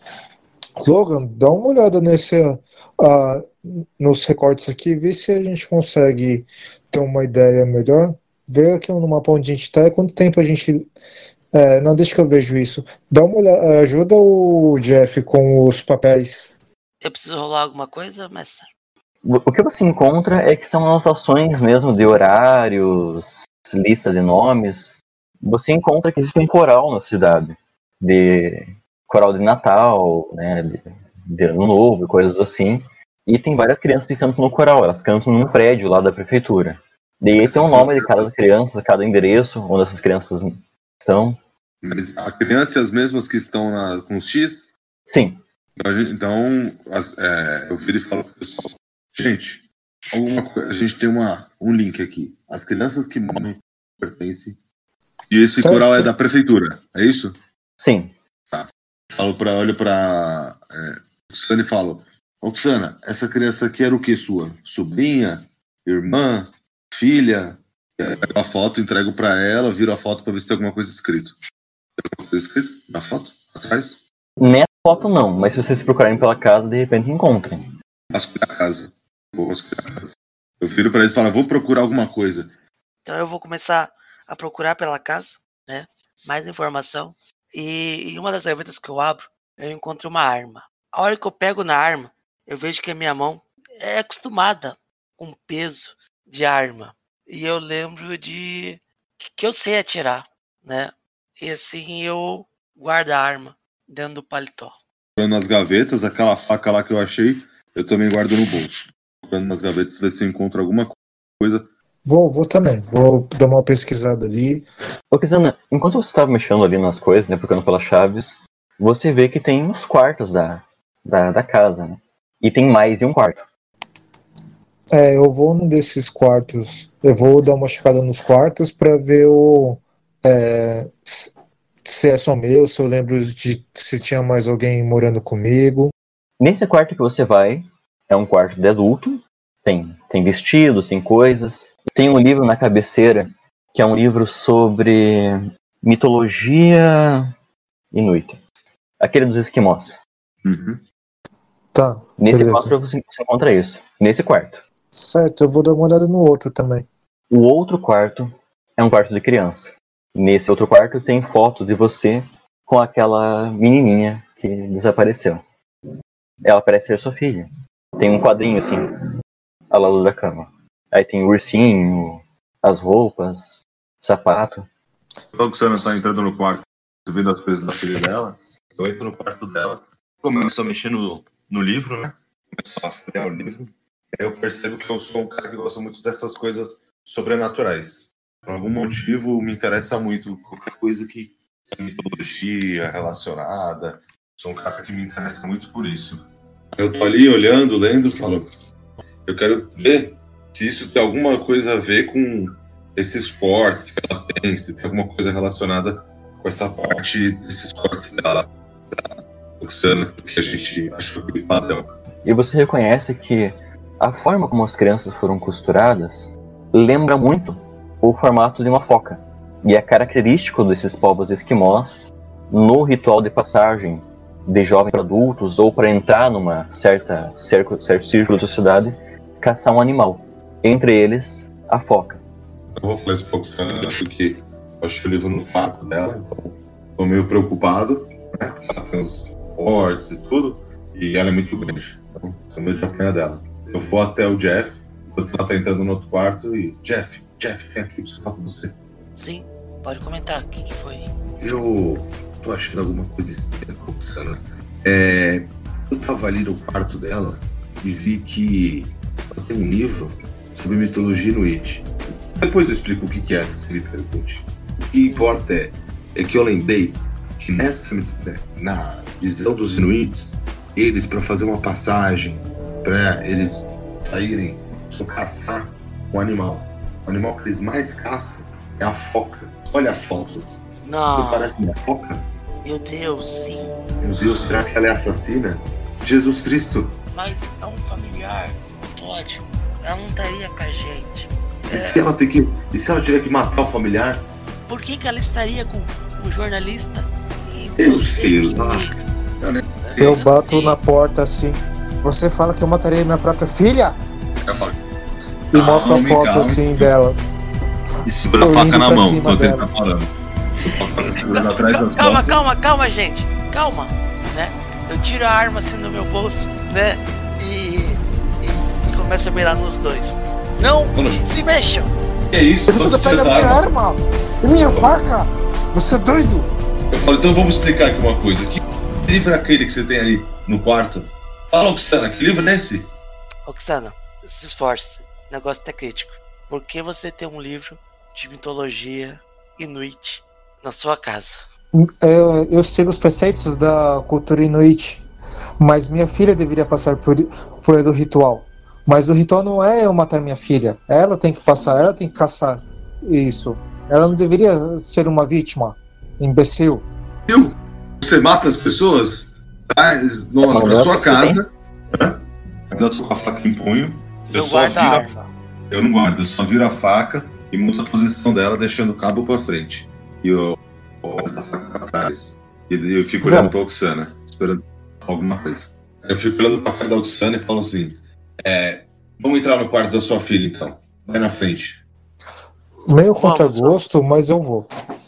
Logan, dá uma olhada nesse, ah, nos recortes aqui, vê se a gente consegue ter uma ideia melhor. Vê aqui no mapa onde a gente está e quanto tempo a gente. É, não, deixa que eu vejo isso. Dá uma olhada, ajuda o Jeff com os papéis. Eu preciso rolar alguma coisa, mestre? O que você encontra é que são anotações mesmo de horários, lista de nomes. Você encontra que existe um coral na cidade, de coral de Natal, né, de, de Ano Novo e coisas assim. E tem várias crianças que cantam no coral, elas cantam num prédio lá da prefeitura. E aí tem o nome de cada criança, cada endereço onde essas crianças estão. Mas a criança e as mesmas que estão na, com os X? Sim. Então, a gente- então as- é, eu viro e falo pro pessoal, gente, alguma coisa, a gente tem uma, um link aqui. As crianças que morrem pertencem. E esse Certo. coral é da prefeitura, é isso? Sim. Falo pra, olho pra é, Oxana e falo, Oxana, essa criança aqui era o que sua? Sobrinha? Irmã? Filha? E aí eu pego a foto, entrego pra ela, viro a foto pra ver se tem alguma coisa escrito. Tem alguma coisa escrito na foto? Atrás? Nessa foto não, mas se vocês procurarem pela casa, de repente encontrem. Vasculhar a casa. Vou vasculhar a casa. Eu viro pra eles e falo, vou procurar alguma coisa. Então eu vou começar a procurar pela casa, né? Mais informação. E em uma das gavetas que eu abro, eu encontro uma arma. A hora que eu pego na arma, eu vejo que a minha mão é acostumada com o peso de arma. E eu lembro de que eu sei atirar, né? E assim eu guardo a arma dentro do paletó. Procurando nas gavetas, aquela faca lá que eu achei, eu também guardo no bolso. Procurando nas gavetas, ver se eu encontro alguma coisa. Vou, vou também, vou dar uma pesquisada ali. Ô, Kizana, enquanto você estava mexendo ali nas coisas, né, procurando pelas chaves, você vê que tem os quartos da, da, da casa, né? E tem mais de um quarto. É, eu vou num desses quartos, eu vou dar uma checada nos quartos pra ver o é, se se é só meu, se eu lembro de se tinha mais alguém morando comigo. Nesse quarto que você vai, é um quarto de adulto, tem, tem vestidos, tem coisas. Tem um livro na cabeceira, que é um livro sobre Mitologia Inuit. Aquele dos esquimós. Uhum. Tá. Nesse beleza. quarto você você encontra isso. Nesse quarto. Certo, eu vou dar uma olhada no outro também. O outro quarto é um quarto de criança. Nesse outro quarto tem foto de você com aquela menininha que desapareceu. Ela parece ser sua filha. Tem um quadrinho assim, ao lado da cama. Aí tem o ursinho, as roupas, sapato. Quando a Xana tá entrando no quarto, vendo as coisas da filha dela, eu entro no quarto dela, começo a mexer no, no livro, né? Começo a folhear o livro. Aí eu percebo que eu sou um cara que gosta muito dessas coisas sobrenaturais. Por algum motivo me interessa muito qualquer coisa que é mitologia relacionada. Sou um cara que me interessa muito por isso. Eu tô ali olhando, lendo, falando. Eu quero ver se isso tem alguma coisa a ver com esses cortes que ela tem, se tem alguma coisa relacionada com essa parte desses cortes dela, da Oxana, que a gente achou que foi padrão. E você reconhece que a forma como as crianças foram costuradas lembra muito o formato de uma foca. E é característico desses povos esquimós, no ritual de passagem de jovens para adultos ou para entrar numa certa cerco, certo círculo de sociedade, caçar um animal. Entre eles, a foca. Eu vou falar isso pra Oxana, acho que eu achei o livro no quarto dela, então tô meio preocupado, né? Ela tem os cortes e tudo, e ela é muito grande, então tô meio de apanhar dela. Eu vou até o Jeff, enquanto ela tá entrando no outro quarto, e Jeff, Jeff, vem aqui, preciso falar com você. Sim, pode comentar, o que, que foi? Eu tô achando alguma coisa estranha com a Oxana. É, eu tava ali no quarto dela e vi que ela tem um livro sobre mitologia inuit. Depois eu explico o que que é, antes que você me pergunte. O que importa é, é que eu lembrei que nessa, na visão dos inuits, eles, para fazer uma passagem, para eles saírem, vão caçar um animal. O animal que eles mais caçam é a foca. Olha a foto. Não, Não parece uma foca? meu Deus, sim. Meu Deus, será que ela é assassina? Jesus Cristo! Mas é um familiar, não pode. Ela não estaria com a gente. E se ela ter que. E se ela tiver que matar o familiar? Por que, que ela estaria com um jornalista? E Eu você sei que- lá. Eu bato na porta assim. Você fala que eu mataria minha própria filha? Eu falo, E mostra a Calma, foto calma. assim dela. e segura a Tô faca indo na pra mão cima enquanto ele dela. tá falando. Eu tô segurando atrás das Calma, costas. calma, calma, gente. Calma, né? Eu tiro a arma assim do meu bolso, né? E, e, e começo a mirar nos dois. Não Mano, se mexam. que é isso? Você Você tá pega precisa minha da arma! E minha faca! Você é doido? Eu falo, então vamos explicar aqui uma coisa. Que livro é aquele que você tem ali no quarto? Fala, Oxana, que livro é esse? Oxana, se esforce. O negócio tá crítico. Por que você tem um livro de mitologia inuit na sua casa? Eu, eu sigo os preceitos da cultura inuit, mas minha filha deveria passar por, por do ritual. Mas o ritual não é eu matar minha filha. Ela tem que passar, ela tem que caçar isso. Ela não deveria ser uma vítima, imbecil. Eu? Você mata as pessoas? Traz nós Essa pra mulher sua você casa. Hã? Ainda tô com a faca em punho. Eu, Eu só guardo a viro a arma. Eu não guardo, eu só viro a faca e mudo a posição dela, deixando o cabo pra frente. E eu posto a faca pra trás. E daí eu fico olhando pra Oxana, esperando alguma coisa. Eu fico olhando pra cara da Oxana e falo assim: é, vamos entrar no quarto da sua filha então. Vai na frente. Meio contra gosto, mas eu vou.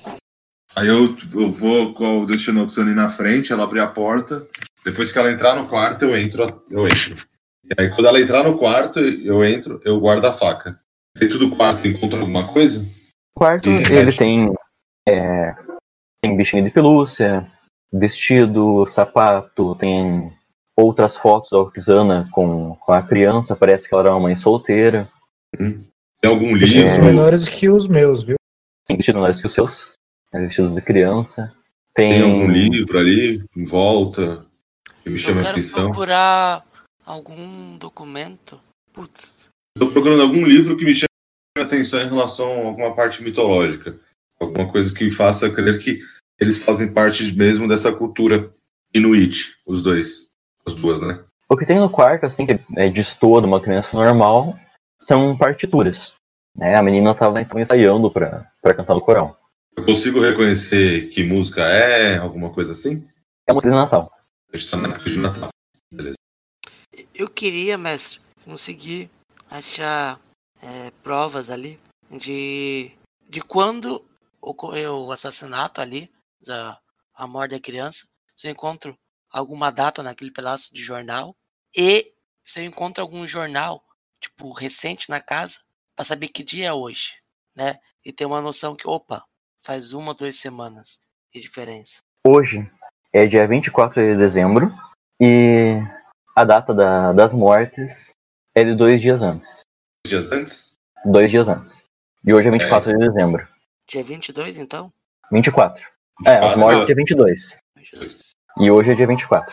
Aí eu, eu vou com- deixando a Oxana ir na frente, ela abrir a porta. Depois que ela entrar no quarto, eu entro. Eu entro. E aí quando ela entrar no quarto, eu entro, eu guardo a faca. Dentro do quarto encontra alguma coisa? O quarto, E ele tem, é, tem bichinho de pelúcia, vestido, sapato, tem outras fotos da Oxana com, com a criança, parece que ela era uma mãe solteira. Tem algum Vestidos livro? menores que os meus, viu? Tem vestidos menores que os seus, é, vestidos de criança. Tem, Tem algum livro ali em volta que me Eu chama a quero atenção? procurar algum documento. Putz, Estou procurando algum livro que me chame a atenção em relação a alguma parte mitológica. Alguma coisa que me faça crer que eles fazem parte mesmo dessa cultura inuit, os dois. As duas, né? O que tem no quarto, assim, que é destoa de uma criança normal, são partituras. Né? A menina estava então ensaiando para cantar no coral. Eu consigo reconhecer que música é, alguma coisa assim? É música de Natal. A gente tá na época de Natal. Beleza. Eu queria, mestre, conseguir achar é, provas ali de, de quando ocorreu o assassinato ali, da, a morte da criança. Se eu encontro alguma data naquele pedaço de jornal e se eu encontro algum jornal, tipo, recente na casa, para saber que dia é hoje, né? E ter uma noção que, opa, faz uma ou duas semanas de diferença. Hoje é dia vinte e quatro de dezembro e a data da, das mortes é de dois dias antes. Dias antes? Dois dias antes. E hoje é vinte e quatro de dezembro. Dia vinte e dois, então? vinte e quatro. É, as mortes é dia vinte e dois. vinte e dois. E hoje é dia vinte e quatro.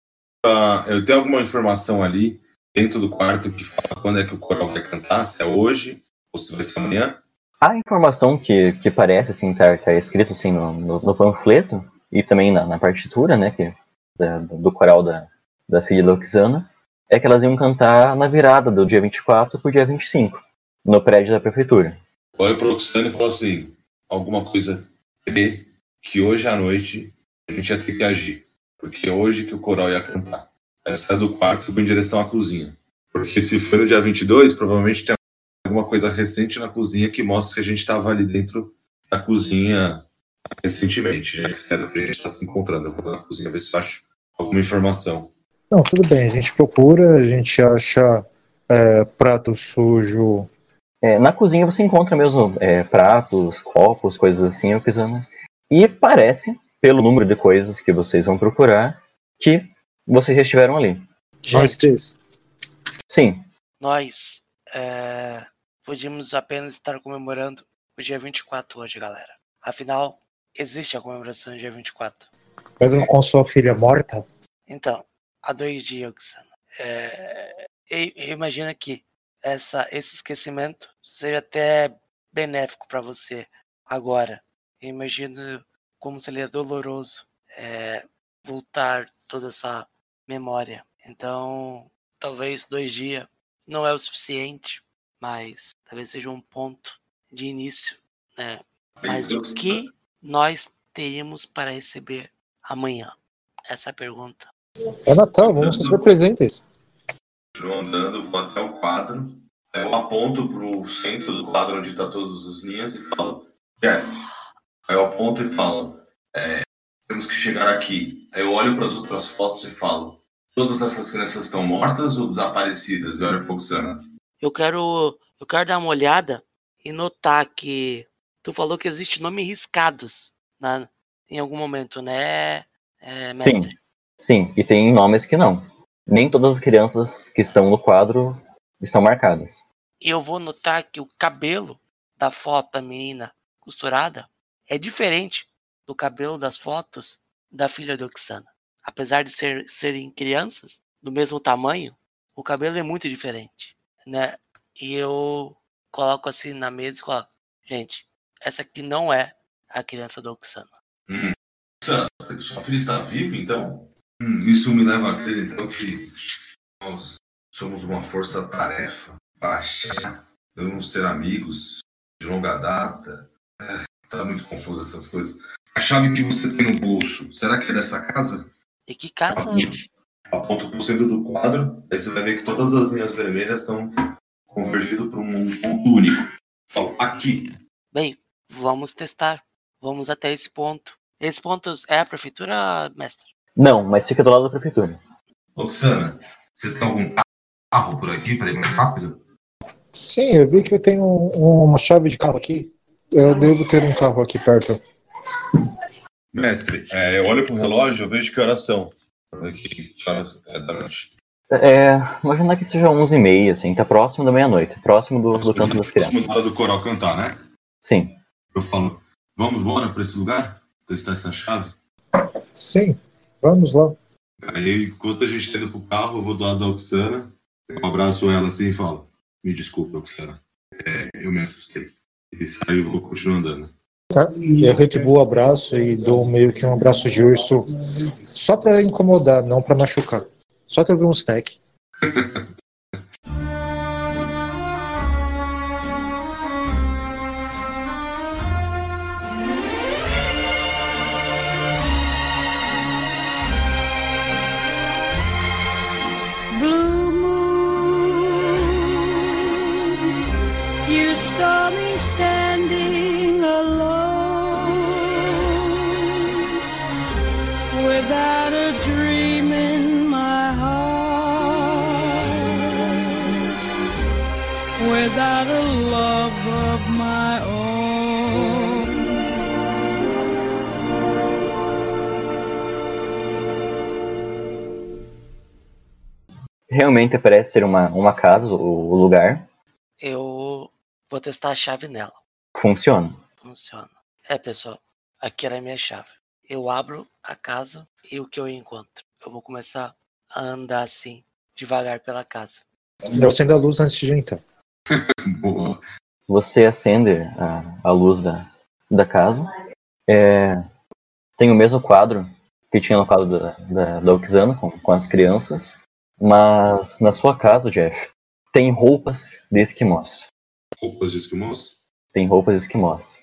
Uh, eu tenho alguma informação ali dentro do quarto que fala quando é que o coral vai cantar? Se é hoje ou se vai ser amanhã? A informação que, que parece, assim, tá, tá escrito assim, no, no, no panfleto e também na, na partitura, né, que, da, do coral da, da filha da Oxana, é que elas iam cantar na virada do dia vinte e quatro pro dia vinte e cinco, no prédio da prefeitura. Olha pro Oxana e falou assim, alguma coisa crê que hoje à noite a gente ia ter que agir, porque é hoje que o coral ia cantar. Aí eu saio do quarto e vou em direção à cozinha, porque se foi no dia vinte e dois, provavelmente tem alguma coisa recente na cozinha que mostra que a gente estava ali dentro da cozinha recentemente, já que será que a gente está se encontrando. Eu vou na cozinha ver se eu acho alguma informação. Não, tudo bem, a gente procura, a gente acha é, prato sujo. É, na cozinha você encontra mesmo é, pratos, copos, coisas assim, Oxana. E parece, pelo número de coisas que vocês vão procurar, que vocês já estiveram ali. Nós três. Sim. Nós é, podíamos apenas estar comemorando o dia vinte e quatro hoje, galera. Afinal, existe a comemoração do dia vinte e quatro. Mesmo com sua filha morta? Então, há dois dias, Oxana. É, imagina que essa, esse esquecimento seja até benéfico para você agora. Eu imagino como seria doloroso é, voltar toda essa memória. Então, talvez dois dias não é o suficiente, mas talvez seja um ponto de início, né? Mas o que nós teríamos para receber amanhã? Essa é a pergunta. É Natal, vamos receber presentes. Continuo andando, vou até o quadro, eu aponto pro centro do quadro onde tá todas as linhas e falo, Jeff. Aí eu aponto e falo, é, temos que chegar aqui. Aí eu olho para as outras fotos e falo, todas essas crianças estão mortas ou desaparecidas? E olho pro Oxana. Eu quero, eu quero dar uma olhada e notar que tu falou que existe nomes riscados na, em algum momento, né, é, mestre? Sim, sim, e tem nomes que não. Nem todas as crianças que estão no quadro estão marcadas. E eu vou notar que o cabelo da foto da menina costurada é diferente do cabelo das fotos da filha de Oxana. Apesar de ser, serem crianças do mesmo tamanho, o cabelo é muito diferente, né? E eu coloco assim na mesa e coloco, gente, essa aqui não é a criança da Oxana. Hum. Sua filha está viva, então? Hum, isso me leva a crer, então, que nós somos uma força-tarefa para achar, devemos ser amigos de longa data. É, tá muito confuso essas coisas. A chave que você tem no bolso, será que é dessa casa? E que casa? Aponto pro centro do quadro, aí você vai ver que todas as linhas vermelhas estão convergindo para um ponto único. Falo, aqui. Bem, vamos testar. Vamos até esse ponto. Esse ponto é a prefeitura, mestre? Não, mas fica do lado da prefeitura. Oxana, você tem algum carro por aqui para ir mais rápido? Sim, eu vi que eu tenho um, uma chave de carro aqui. Eu devo ter um carro aqui perto. Mestre, é, eu olho pro relógio, eu vejo que horas são. Que horas é da noite. É, imaginar que seja onze e meia, assim, tá próximo da meia-noite, próximo do, do canto das crianças. Próximo do coral cantar, né? Sim. Eu falo, vamos embora para esse lugar? Testar essa chave? Sim, vamos lá. Aí, enquanto a gente tá indo pro carro, eu vou do lado da Oxana, eu abraço ela assim e falo, me desculpa, Oxana, é, eu me assustei. E saio e vou continuar andando. Tá? Eu retribuo o abraço e dou meio que um abraço de urso só pra incomodar, não pra machucar. Só que eu vi um stack. You saw me standing alone, without a dream in my heart, without a love of my own. Realmente parece ser uma, uma casa, o, o lugar. Eu vou testar a chave nela. Funciona. Funciona. É, pessoal, aqui era a minha chave. Eu abro a casa e o que eu encontro? Eu vou começar a andar assim, devagar pela casa. Eu acendo a luz antes de entrar. Boa. Você acende a, a luz da, da casa. É, tem o mesmo quadro que tinha no quadro da, da, da Oxana, com, com as crianças. Mas na sua casa, Jeff, tem roupas de esquimós. Roupas de esquimós? Tem roupas de esquimós.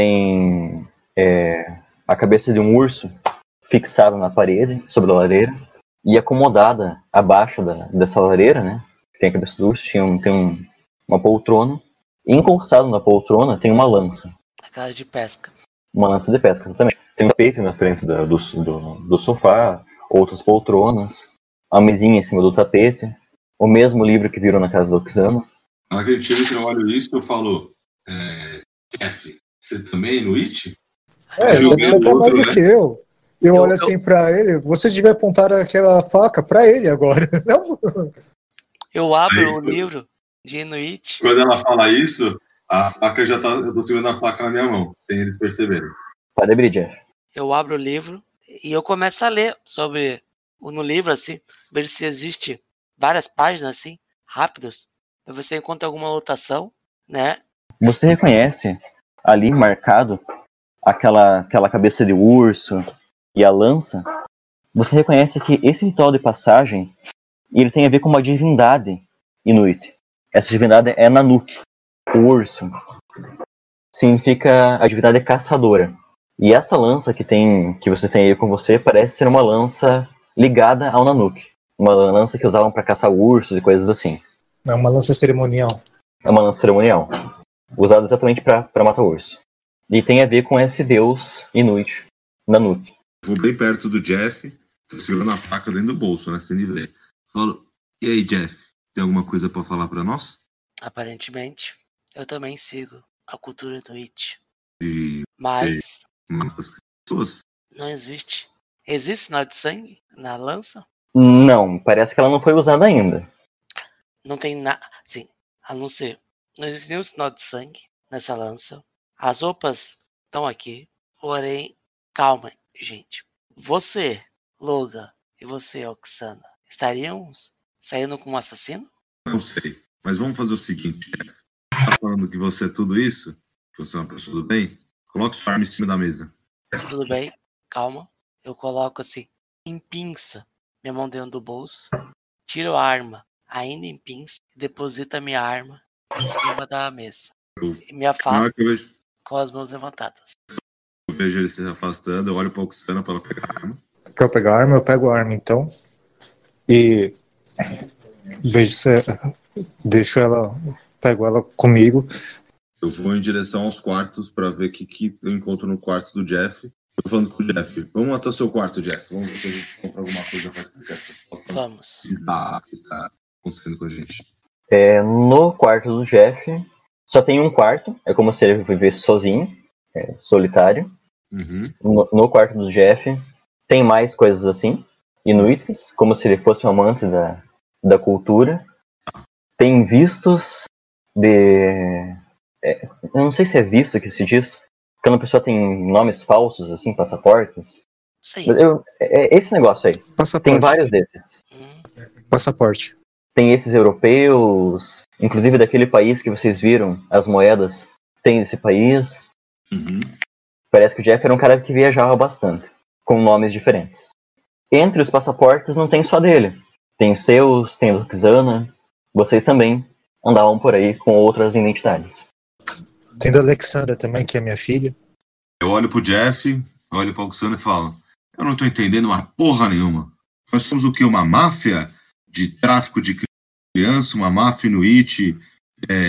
Tem é, a cabeça de um urso fixada na parede, sobre a lareira. E acomodada abaixo da, dessa lareira, né? Tem a cabeça do urso, tinha um, tem um, uma poltrona. E encostado na poltrona tem uma lança. Aquela de pesca. Uma lança de pesca, exatamente. Tem um tapete na frente da, do, do, do sofá, outras poltronas, a mesinha em cima do tapete, o mesmo livro que virou na casa do Oxana. Naquele dia que eu olho isso, eu falo, é, Jeff, você também é Inuit? É, Jogando você tá mais outro, do que eu. Eu, Eu- olho assim pra ele, você devia apontar aquela faca pra ele agora. Não? Eu abro Aí, o eu- livro de Inuit. Quando ela fala isso, a faca já tá. Eu tô segurando a faca na minha mão, sem eles perceberem. Pode abrir, Jeff. Eu abro o livro e eu começo a ler sobre no livro, assim, ver se existe várias páginas, assim, rápidas, pra ver se eu encontro alguma lotação, né? Você reconhece ali marcado aquela, aquela cabeça de urso e a lança. Você reconhece que esse ritual de passagem ele tem a ver com uma divindade inuit. Essa divindade é Nanook, o urso. Significa a divindade caçadora. E essa lança que, tem, que você tem aí com você parece ser uma lança ligada ao Nanook. Uma lança que usavam para caçar ursos e coisas assim. É uma lança cerimonial. É uma lança cerimonial, usada exatamente para matar urso. E tem a ver com esse deus inuit, Nanook. Vou bem perto do Jeff, tô segurando a faca dentro do bolso, né? Sem ele ver. Falo, e aí, Jeff, tem alguma coisa pra falar pra nós? Aparentemente, eu também sigo a cultura Inuit. E Mas mata as pessoas? não existe. Existe sinal de sangue na lança? Não, parece que ela não foi usada ainda. Não tem nada. Sim, a não ser. Não existe nenhum sinal de sangue nessa lança. As roupas estão aqui. Porém, calma, gente. Você, Logan, e você, Oxana, estariam saindo com um assassino? Não sei. Mas vamos fazer o seguinte, Jeff. Tá falando que você é tudo isso? Que você é uma pessoa do bem? Coloque sua arma em cima da mesa. Tudo bem, calma. Eu coloco assim, em pinça, minha mão dentro do bolso. Tiro a arma, ainda em pinça. E deposito a minha arma em cima da mesa. E me Na afasto hora que eu vejo, com as mãos levantadas. eu vejo ele se afastando, eu olho pra Oxana pra ela pegar a arma. Pra eu pegar a arma, eu pego a arma então. E vejo se deixo ela. Pego ela comigo. Eu vou em direção aos quartos pra ver o que, que eu encontro no quarto do Jeff. Tô falando com o Jeff. Vamos até o seu quarto, Jeff. Vamos ver se a gente compra alguma coisa pra explicar essa situação Vamos. que está, que está acontecendo com a gente. É, no quarto do Jeff, só tem um quarto. É como se ele vivesse sozinho, é, solitário. Uhum. No, no quarto do Jeff tem mais coisas assim, inuitas, como se ele fosse um amante da, da cultura. Tem vistos de... É, eu não sei se é visto que se diz, quando a pessoa tem nomes falsos, assim, passaportes. Sim. Eu, é, é esse negócio aí. Passaporte. Tem vários desses. Hum, Passaporte. Tem esses europeus, inclusive daquele país que vocês viram, as moedas, tem desse país. Uhum. Parece que o Jeff era um cara que viajava bastante, com nomes diferentes. Entre os passaportes não tem só dele. Tem os seus, tem o Roxana. Vocês também andavam por aí com outras identidades. Tem da Alexandra também, que é minha filha. Eu olho pro Jeff, olho pra Oxana e falo, eu não tô entendendo uma porra nenhuma. Nós somos o quê? Uma máfia de tráfico de criança, uma máfia inuit, é,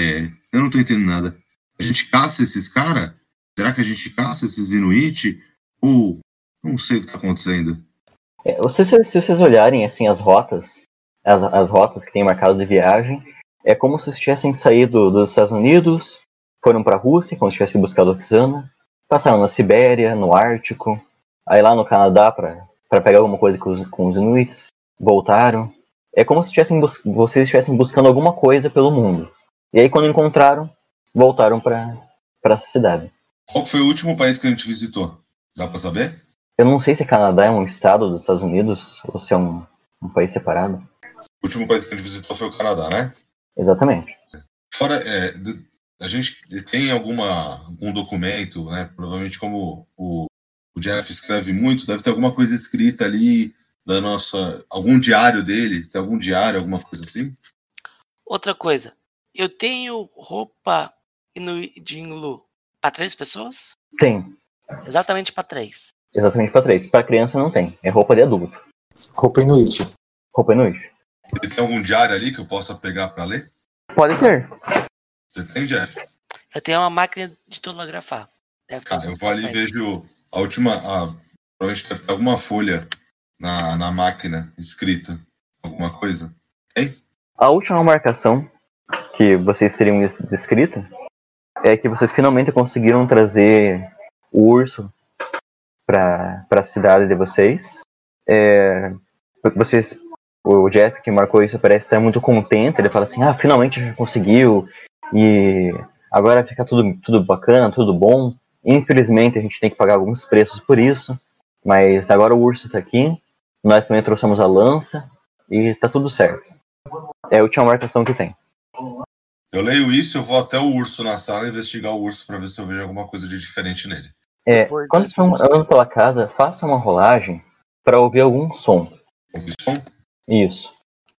Eu não tô entendendo nada. A gente caça esses caras? Será que a gente caça esses Inuit? Ou não sei o que tá acontecendo. É, se, se, se vocês olharem assim as rotas, as, as rotas que tem marcado de viagem, é como se tivessem saído dos Estados Unidos, foram pra Rússia, como se tivessem buscado Oxana, passaram na Sibéria, no Ártico, aí lá no Canadá pra, pra pegar alguma coisa com os, com os Inuits, voltaram. É como se tivessem bus- vocês estivessem buscando alguma coisa pelo mundo. E aí quando encontraram, voltaram pra, pra essa cidade. Qual foi o último país que a gente visitou? Dá pra saber? Eu não sei se Canadá é um estado dos Estados Unidos ou se é um, um país separado. O último país que a gente visitou foi o Canadá, né? Exatamente. Fora, é, de- a gente tem alguma, algum documento, né? Provavelmente como o, o Jeff escreve muito, deve ter alguma coisa escrita ali da nossa... Algum diário dele? Tem algum diário, alguma coisa assim? Outra coisa, eu tenho roupa Inuit de Inlu para três pessoas? Tem. Exatamente para três. Exatamente pra três. Pra criança não tem. É roupa de adulto. Roupa Inuit. Roupa Inuit. E tem algum diário ali que eu possa pegar pra ler? Pode ter. Você tem, Jeff? Eu tenho uma máquina de datilografar. Deve ter Tá, eu alguns vou ali e papéis. vejo a última... A, provavelmente deve ter alguma folha na, na máquina escrita. Alguma coisa. Tem? A última marcação que vocês teriam es- descrita é que vocês finalmente conseguiram trazer o urso para a cidade de vocês. É, vocês. O Jeff, que marcou isso, parece estar muito contente. Ele fala assim: ah, finalmente a gente conseguiu. E agora fica tudo, tudo bacana, tudo bom. Infelizmente a gente tem que pagar alguns preços por isso. Mas agora o urso está aqui. Nós também trouxemos a lança. E tá tudo certo. É a última marcação que tem. Eu leio isso, eu vou até o urso na sala investigar o urso pra ver se eu vejo alguma coisa de diferente nele. É, Depois quando desse estão urso. andando pela casa, faça uma rolagem para ouvir algum som. Ouvi som? Isso.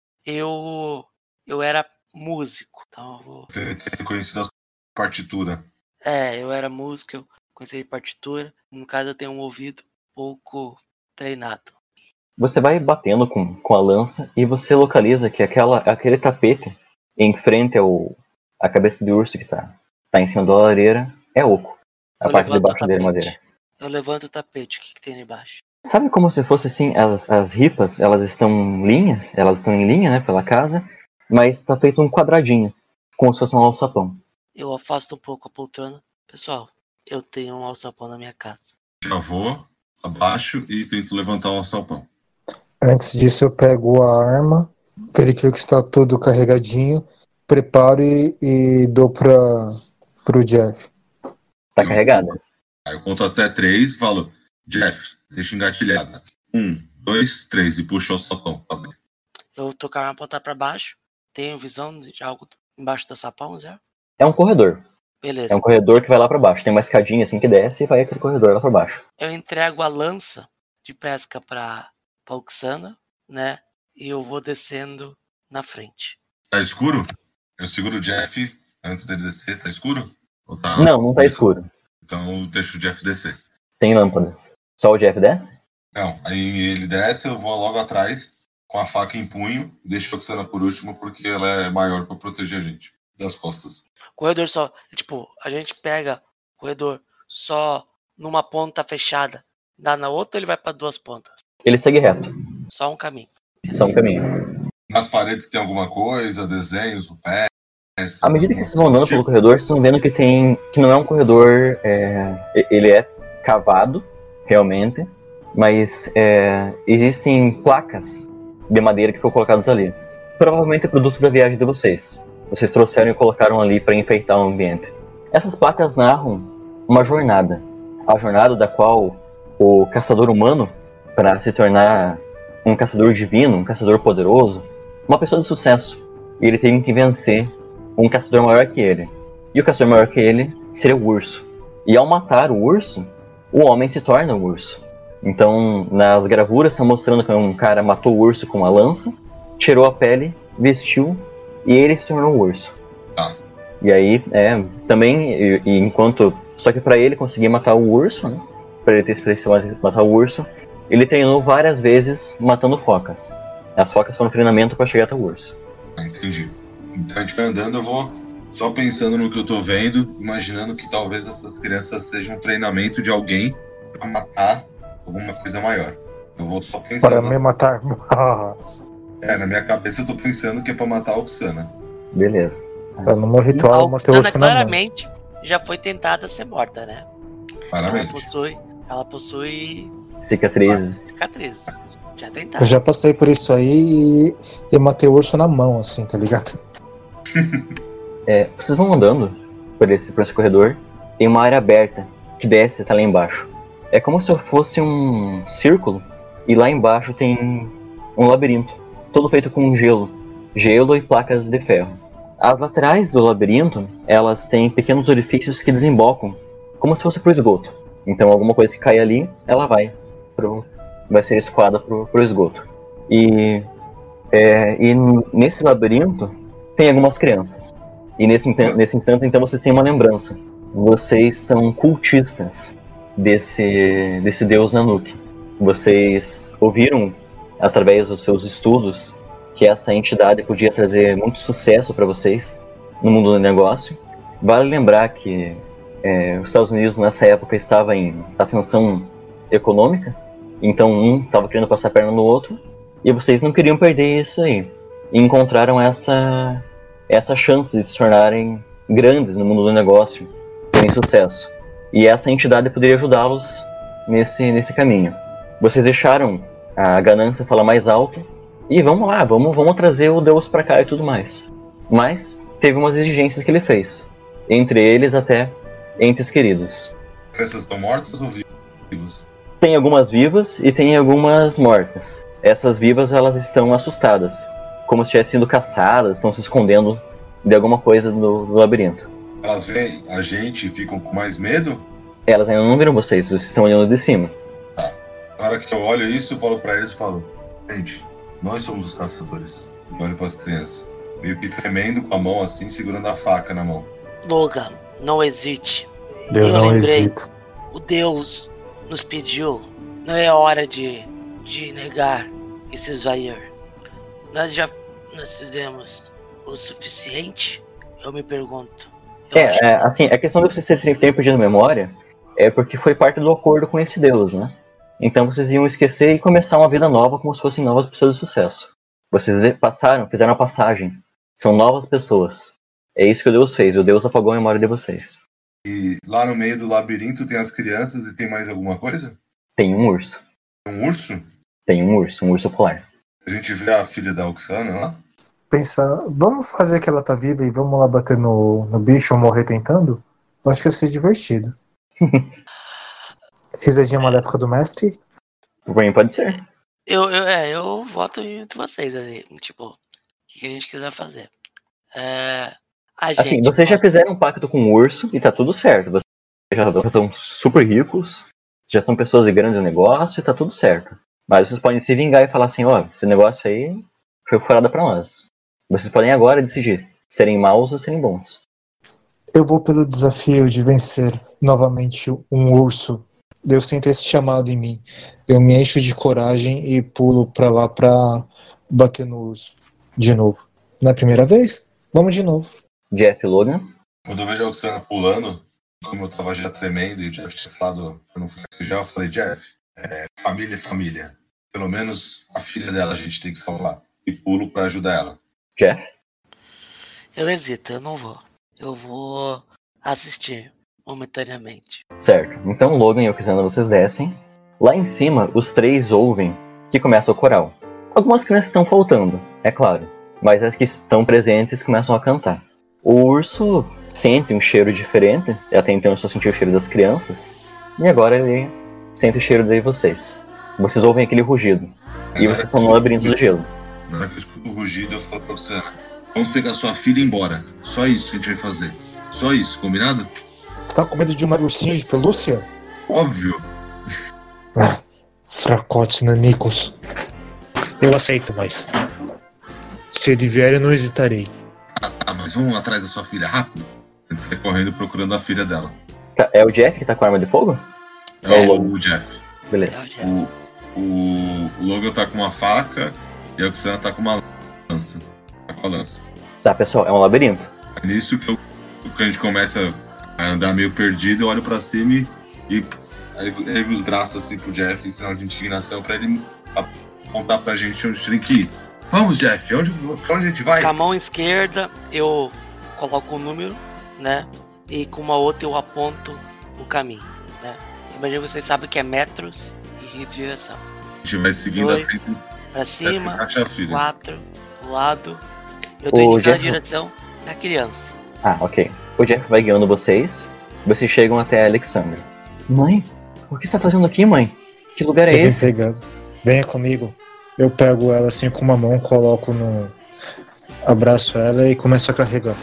Eu eu era músico, então eu vou... Ter, ter conhecido a partitura. É, eu era músico, eu conheci partitura. No caso, eu tenho um ouvido pouco treinado. Você vai batendo com, com a lança e você localiza que aquela, aquele tapete em frente ao a cabeça de urso que tá, tá em cima da lareira é oco. A Eu parte de levanto o baixo dele é tapete. madeira. Eu levanto o tapete, o que, que tem ali embaixo? Sabe como se fosse assim, as, as ripas, elas estão em linhas, elas estão em linha, né, pela casa, mas tá feito um quadradinho, como se fosse um alçapão. Eu afasto um pouco a poltrona. Pessoal, eu tenho um alçapão na minha casa. Já vou abaixo e tento levantar o alçapão. Antes disso, eu pego a arma, verifico que está tudo carregadinho, preparo e, e dou para o Jeff. Tá carregada. Aí eu conto até três e falo, Jeff, deixa engatilhada. Um, dois, três, e puxo o alçapão. Tá bem. Eu tô com a arma apontada pra baixo. Tenho visão de algo embaixo do sapão, já? É um corredor. Beleza. É um corredor que vai lá pra baixo. Tem uma escadinha assim que desce e vai aquele corredor lá pra baixo. Eu entrego a lança de pesca pra, pra Oxana, né? E eu vou descendo na frente. Tá escuro? Eu seguro o Jeff antes dele descer. Tá escuro? Ou tá... Não, não tá escuro. Então eu deixo o Jeff descer. Tem lâmpadas. Só o Jeff desce? Não, aí ele desce, eu vou logo atrás com a faca em punho. Deixo a Oxana por último porque ela é maior pra proteger a gente das costas. Corredor só, tipo, a gente pega o corredor só numa ponta fechada. Dá na outra, ele vai pra duas pontas. Ele segue reto. Só um caminho. Só um caminho. Nas paredes tem alguma coisa, desenhos, no pé. À medida que vocês vão andando pelo corredor, vocês vão vendo que tem. que não é um corredor. É, ele é cavado, realmente, mas é, existem placas de madeira que foram colocadas ali. Provavelmente é produto da viagem de vocês. Vocês trouxeram e colocaram ali para enfeitar o ambiente. Essas placas narram uma jornada. A jornada da qual o caçador humano, para se tornar um caçador divino, um caçador poderoso, uma pessoa de sucesso, e ele tem que vencer um caçador maior que ele. E o caçador maior que ele seria o urso. E ao matar o urso, o homem se torna o urso. Então, nas gravuras está mostrando que um cara matou o urso com uma lança, tirou a pele, vestiu, e ele se tornou o urso. Ah. E aí, é, também, e, e enquanto... Só que para ele conseguir matar o urso, né, para ele ter experiência de matar o urso, ele treinou várias vezes matando focas. As focas foram um treinamento para chegar até o urso. Ah, entendi. Então a gente vai andando, eu vou Só pensando no que eu tô vendo, imaginando que talvez essas crianças sejam um treinamento de alguém pra matar alguma coisa maior. Eu vou só pensando... Para me matar. É, na minha cabeça eu tô pensando que é pra matar a Oksana. Beleza. É, no meu ritual eu A matei o Oksana urso na mão. claramente já foi tentada a ser morta, né? Ela Claramente. possui, ela possui Cicatrizes. cicatrizes. Já Eu tentaram. já passei por isso aí e, e matei o urso na mão, assim, tá ligado? É, vocês vão andando por esse, por esse corredor. Tem uma área aberta que desce até lá embaixo. É como se fosse um círculo. E lá embaixo tem um labirinto. Todo feito com gelo. Gelo e placas de ferro. As laterais do labirinto, elas têm pequenos orifícios que desembocam. Como se fosse pro esgoto. Então alguma coisa que cai ali, ela vai pro, vai ser escoada pro, pro esgoto. E, é, e nesse labirinto tem algumas crianças. E nesse, nesse instante, então, vocês têm uma lembrança. Vocês são cultistas desse, desse deus Nanook. Vocês ouviram, através dos seus estudos, que essa entidade podia trazer muito sucesso para vocês no mundo do negócio. Vale lembrar que é, os Estados Unidos, nessa época, estava em ascensão econômica. Então, um estava querendo passar a perna no outro. E vocês não queriam perder isso aí. E encontraram essa... essa chance de se tornarem grandes no mundo do negócio, terem sucesso. E essa entidade poderia ajudá-los nesse, nesse caminho. Vocês deixaram a ganância falar mais alto, e vamos lá, vamos, vamos trazer o Deus pra cá e tudo mais. Mas teve umas exigências que ele fez, entre eles até entes queridos. Essas estão mortas ou vivas? Tem algumas vivas e tem algumas mortas. Essas vivas, elas estão assustadas, como se estivessem sendo caçadas, estão se escondendo de alguma coisa do, do labirinto. Elas veem a gente e ficam com mais medo? Elas ainda não viram vocês, vocês estão olhando de cima. Tá. Na hora que eu olho isso, eu falo pra eles e falo: gente, nós somos os caçadores. Eu olho pras crianças, meio que tremendo com a mão assim, segurando a faca na mão. Logan, não hesite. Eu, Eu não lembrei. hesito. O Deus nos pediu. Não é hora de, de negar e se esvair. Nós já nós fizemos o suficiente? Eu me pergunto. Eu É, acho é, assim, a questão de vocês terem terem perdido memória é porque foi parte do acordo com esse Deus, né? Então vocês iam esquecer e começar uma vida nova como se fossem novas pessoas de sucesso. Vocês passaram, fizeram a passagem. São novas pessoas. É isso que o Deus fez, o Deus apagou a memória de vocês. E lá no meio do labirinto tem as crianças e tem mais alguma coisa? Tem um urso. Um urso? Tem um urso, um urso polar. A gente vê a filha da Oksana lá? Pensar, vamos fazer que ela tá viva e vamos lá bater no, no bicho ou morrer tentando? Eu acho que ia ser divertido. Risadinha maléfica do mestre? Por mim pode ser. Eu, eu, é, eu voto entre vocês ali. Tipo, o que a gente quiser fazer. É, a Assim, gente vocês já pode- fizeram um pacto com o urso e tá tudo certo. Vocês já estão super ricos, já são pessoas de grande negócio e tá tudo certo. Mas vocês podem se vingar e falar assim, ó, esse negócio aí foi furada pra nós. Vocês podem agora decidir serem maus ou serem bons. Eu vou pelo desafio de vencer novamente um urso. Eu sinto esse chamado em mim. Eu me encho de coragem e pulo pra lá pra bater no urso. De novo. Não é a primeira vez? Vamos de novo. Jeff e Logan. Quando eu vejo a Oksana pulando, como eu tava já tremendo e o Jeff tinha falado pra não ficar aqui já, eu falei, Jeff, é, família é família. Pelo menos a filha dela a gente tem que salvar. E pulo pra ajudar ela. Jeff? Eu hesito, eu não vou. Eu vou assistir momentaneamente. Certo. Então Logan e Oksana, vocês descem. Lá em cima, os três ouvem que começa o coral. Algumas crianças estão faltando, é claro. Mas as que estão presentes começam a cantar. O urso sente um cheiro diferente. Até então ele só sentiu o cheiro das crianças. E agora ele sente o cheiro de vocês. Vocês ouvem aquele rugido. E vocês estão no labirinto do gelo. Na hora que eu escuto o rugido, eu falo pra Oksana, vamos pegar sua filha e ir embora. Só isso que a gente vai fazer. Só isso, combinado? Você tá com medo de uma ursinha de pelúcia? Óbvio. Ah, fracotes nanicos. Eu aceito, mas se ele vier, eu não hesitarei. Ah, mas vamos atrás da sua filha rápido. Antes de sair correndo procurando a filha dela. Tá, é o Jeff que tá com a arma de fogo? É É o, o o Jeff. Beleza. O, o, o Logan tá com uma faca e a Oksana tá com uma lança. Tá com a lança. Tá, pessoal, é um labirinto. É nisso que, eu, que a gente começa a andar meio perdido, eu olho pra cima e, e ergo os braços assim pro Jeff, em sinal de indignação, pra ele apontar pra gente onde tem que ir. Vamos, Jeff, onde, pra onde a gente vai? Com a mão esquerda eu coloco o número, né? E com uma outra eu aponto o caminho, né? Imagina, vocês sabem que é metros e direção. A gente vai seguindo Dois, a frente. pra cima, Filha. quatro, pro lado. Eu tô O indicando Jeff- a direção da criança. Ah, ok. O Jeff vai guiando vocês. Vocês chegam até a Alexandra. Mãe? O que você tá fazendo aqui, mãe? Que lugar é Eu vim esse? pegando. Venha comigo. Eu pego ela assim com uma mão, coloco no. Abraço ela e começo a carregar.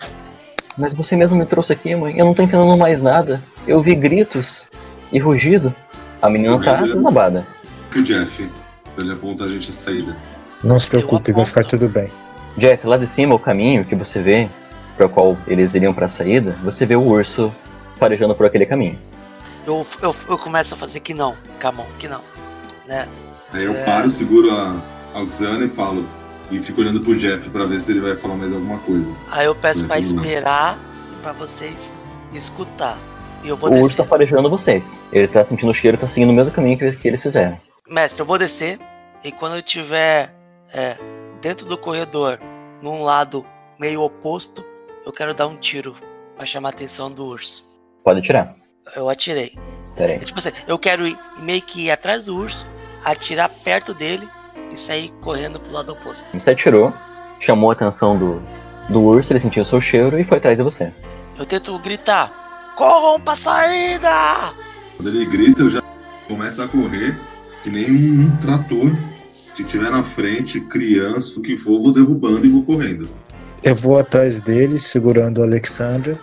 Mas você mesmo me trouxe aqui, mãe. Eu não tô entendendo mais nada. Eu vi gritos e rugido. A menina tá desabada. O Jeff, ele aponta a gente a saída. Não se preocupe, Eu vai ficar aponto. tudo bem. Jeff, lá de cima, o caminho que você vê, para o qual eles iriam pra saída, você vê o urso farejando por aquele caminho. Eu, eu, eu começo a fazer que não, com a mão, que não, né? Aí eu É. paro, seguro a a Oxana e falo. E fico olhando pro Jeff pra ver se ele vai falar mais alguma coisa. Aí eu peço pra Uhum. esperar e pra vocês escutar. E eu vou O urso tá descer. farejando vocês. Ele tá sentindo o cheiro e tá seguindo o mesmo caminho que, que eles fizeram. Mestre, eu vou descer e quando eu tiver é, dentro do corredor, num lado meio oposto, eu quero dar um tiro pra chamar a atenção do urso. Pode tirar. Eu atirei. Pera É, aí. tipo assim, eu quero ir meio que ir atrás do urso, atirar perto dele e sair correndo pro lado oposto. Você atirou, chamou a atenção do, do urso, ele sentiu o seu cheiro e foi atrás de você. Eu tento gritar: corram pra saída! Quando ele grita, eu já começo a correr, que nem um, um trator. Se tiver na frente, criança, o que for, eu vou derrubando e vou correndo. Eu vou atrás dele, segurando a Alexandra.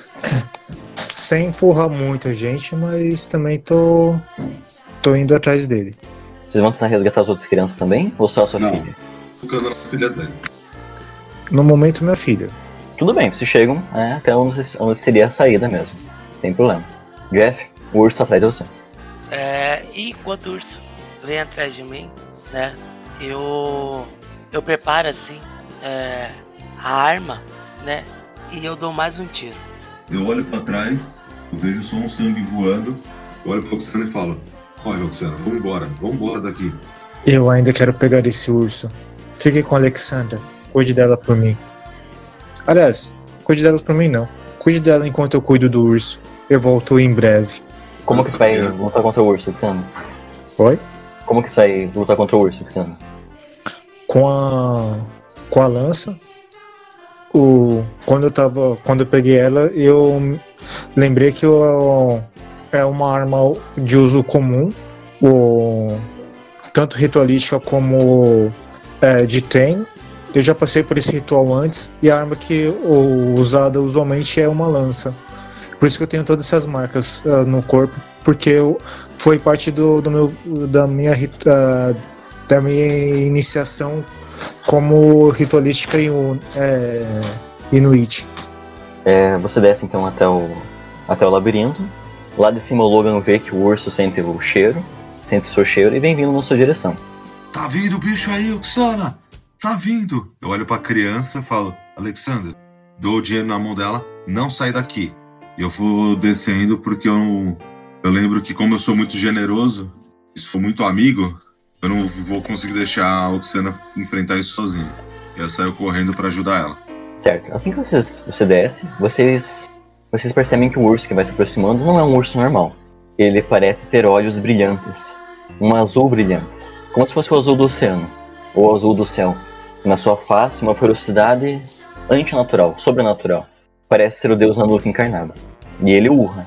Sem empurrar muita gente, mas também tô. tô indo atrás dele. Vocês vão tentar resgatar as outras crianças também? Ou só a sua Não. filha? Ficando na filha dele. No momento, minha filha. Tudo bem, vocês chegam é, até onde, onde seria a saída mesmo. Sem problema. Jeff, o urso tá atrás de você. É, e enquanto o urso vem atrás de mim, né? Eu. Eu preparo assim é, a arma, né? E eu dou mais um tiro. Eu olho pra trás, eu vejo só um sangue voando. Eu olho pra Oxana e falo: corre, Oxana, vamos embora, vamos embora daqui. Eu ainda quero pegar esse urso. Fique com a Alexandra. Cuide dela por mim. Aliás, cuide dela por mim não. Cuide dela enquanto eu cuido do urso. Eu volto em breve. Como que você vai lutar contra o urso, Xano? Oi? Como que você vai lutar contra o urso, Xano? Com a. com a lança. O, quando eu tava. Quando eu peguei ela, eu lembrei que eu, é uma arma de uso comum. O, tanto ritualística como é, de treino. Eu já passei por esse ritual antes e a arma que o, usada usualmente é uma lança. Por isso que eu tenho todas essas marcas uh, no corpo, porque eu, foi parte do, do meu, da, minha, uh, da minha iniciação como ritualística inu, é, inuit. É, você desce então até o, até o labirinto. Lá de cima o Logan vê que o urso sente o cheiro, sente o seu cheiro e vem vindo na sua direção. Tá vindo o bicho aí, Oxana! Tá vindo! Eu olho pra criança e falo: Alexandra, dou o dinheiro na mão dela, não sai daqui. E eu vou descendo porque eu, eu lembro que, como eu sou muito generoso, e sou muito amigo, eu não vou conseguir deixar a Oxana enfrentar isso sozinha. E eu saio correndo pra ajudar ela. Certo, assim que vocês, você desce, vocês, vocês percebem que o urso que vai se aproximando não é um urso normal. Ele parece ter olhos brilhantes, um azul brilhante, como se fosse o azul do oceano, ou o azul do céu. Na sua face, uma ferocidade antinatural, sobrenatural. Parece ser o deus Nanook encarnado. E ele urra.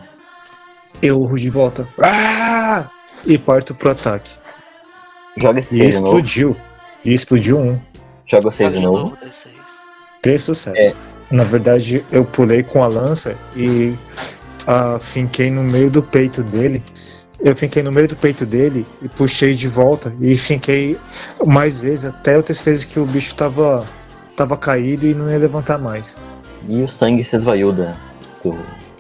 Eu urro de volta. Ah! E parto pro ataque. Joga esse E seis de novo. explodiu. E explodiu um. Joga o seis Joga de novo. D seis. Três sucessos. Na verdade, eu pulei com a lança e ah, finquei no meio do peito dele. Eu finquei no meio do peito dele e puxei de volta. E finquei mais vezes, até outras vezes que o bicho tava, tava caído e não ia levantar mais. E o sangue se esvaiu da, do,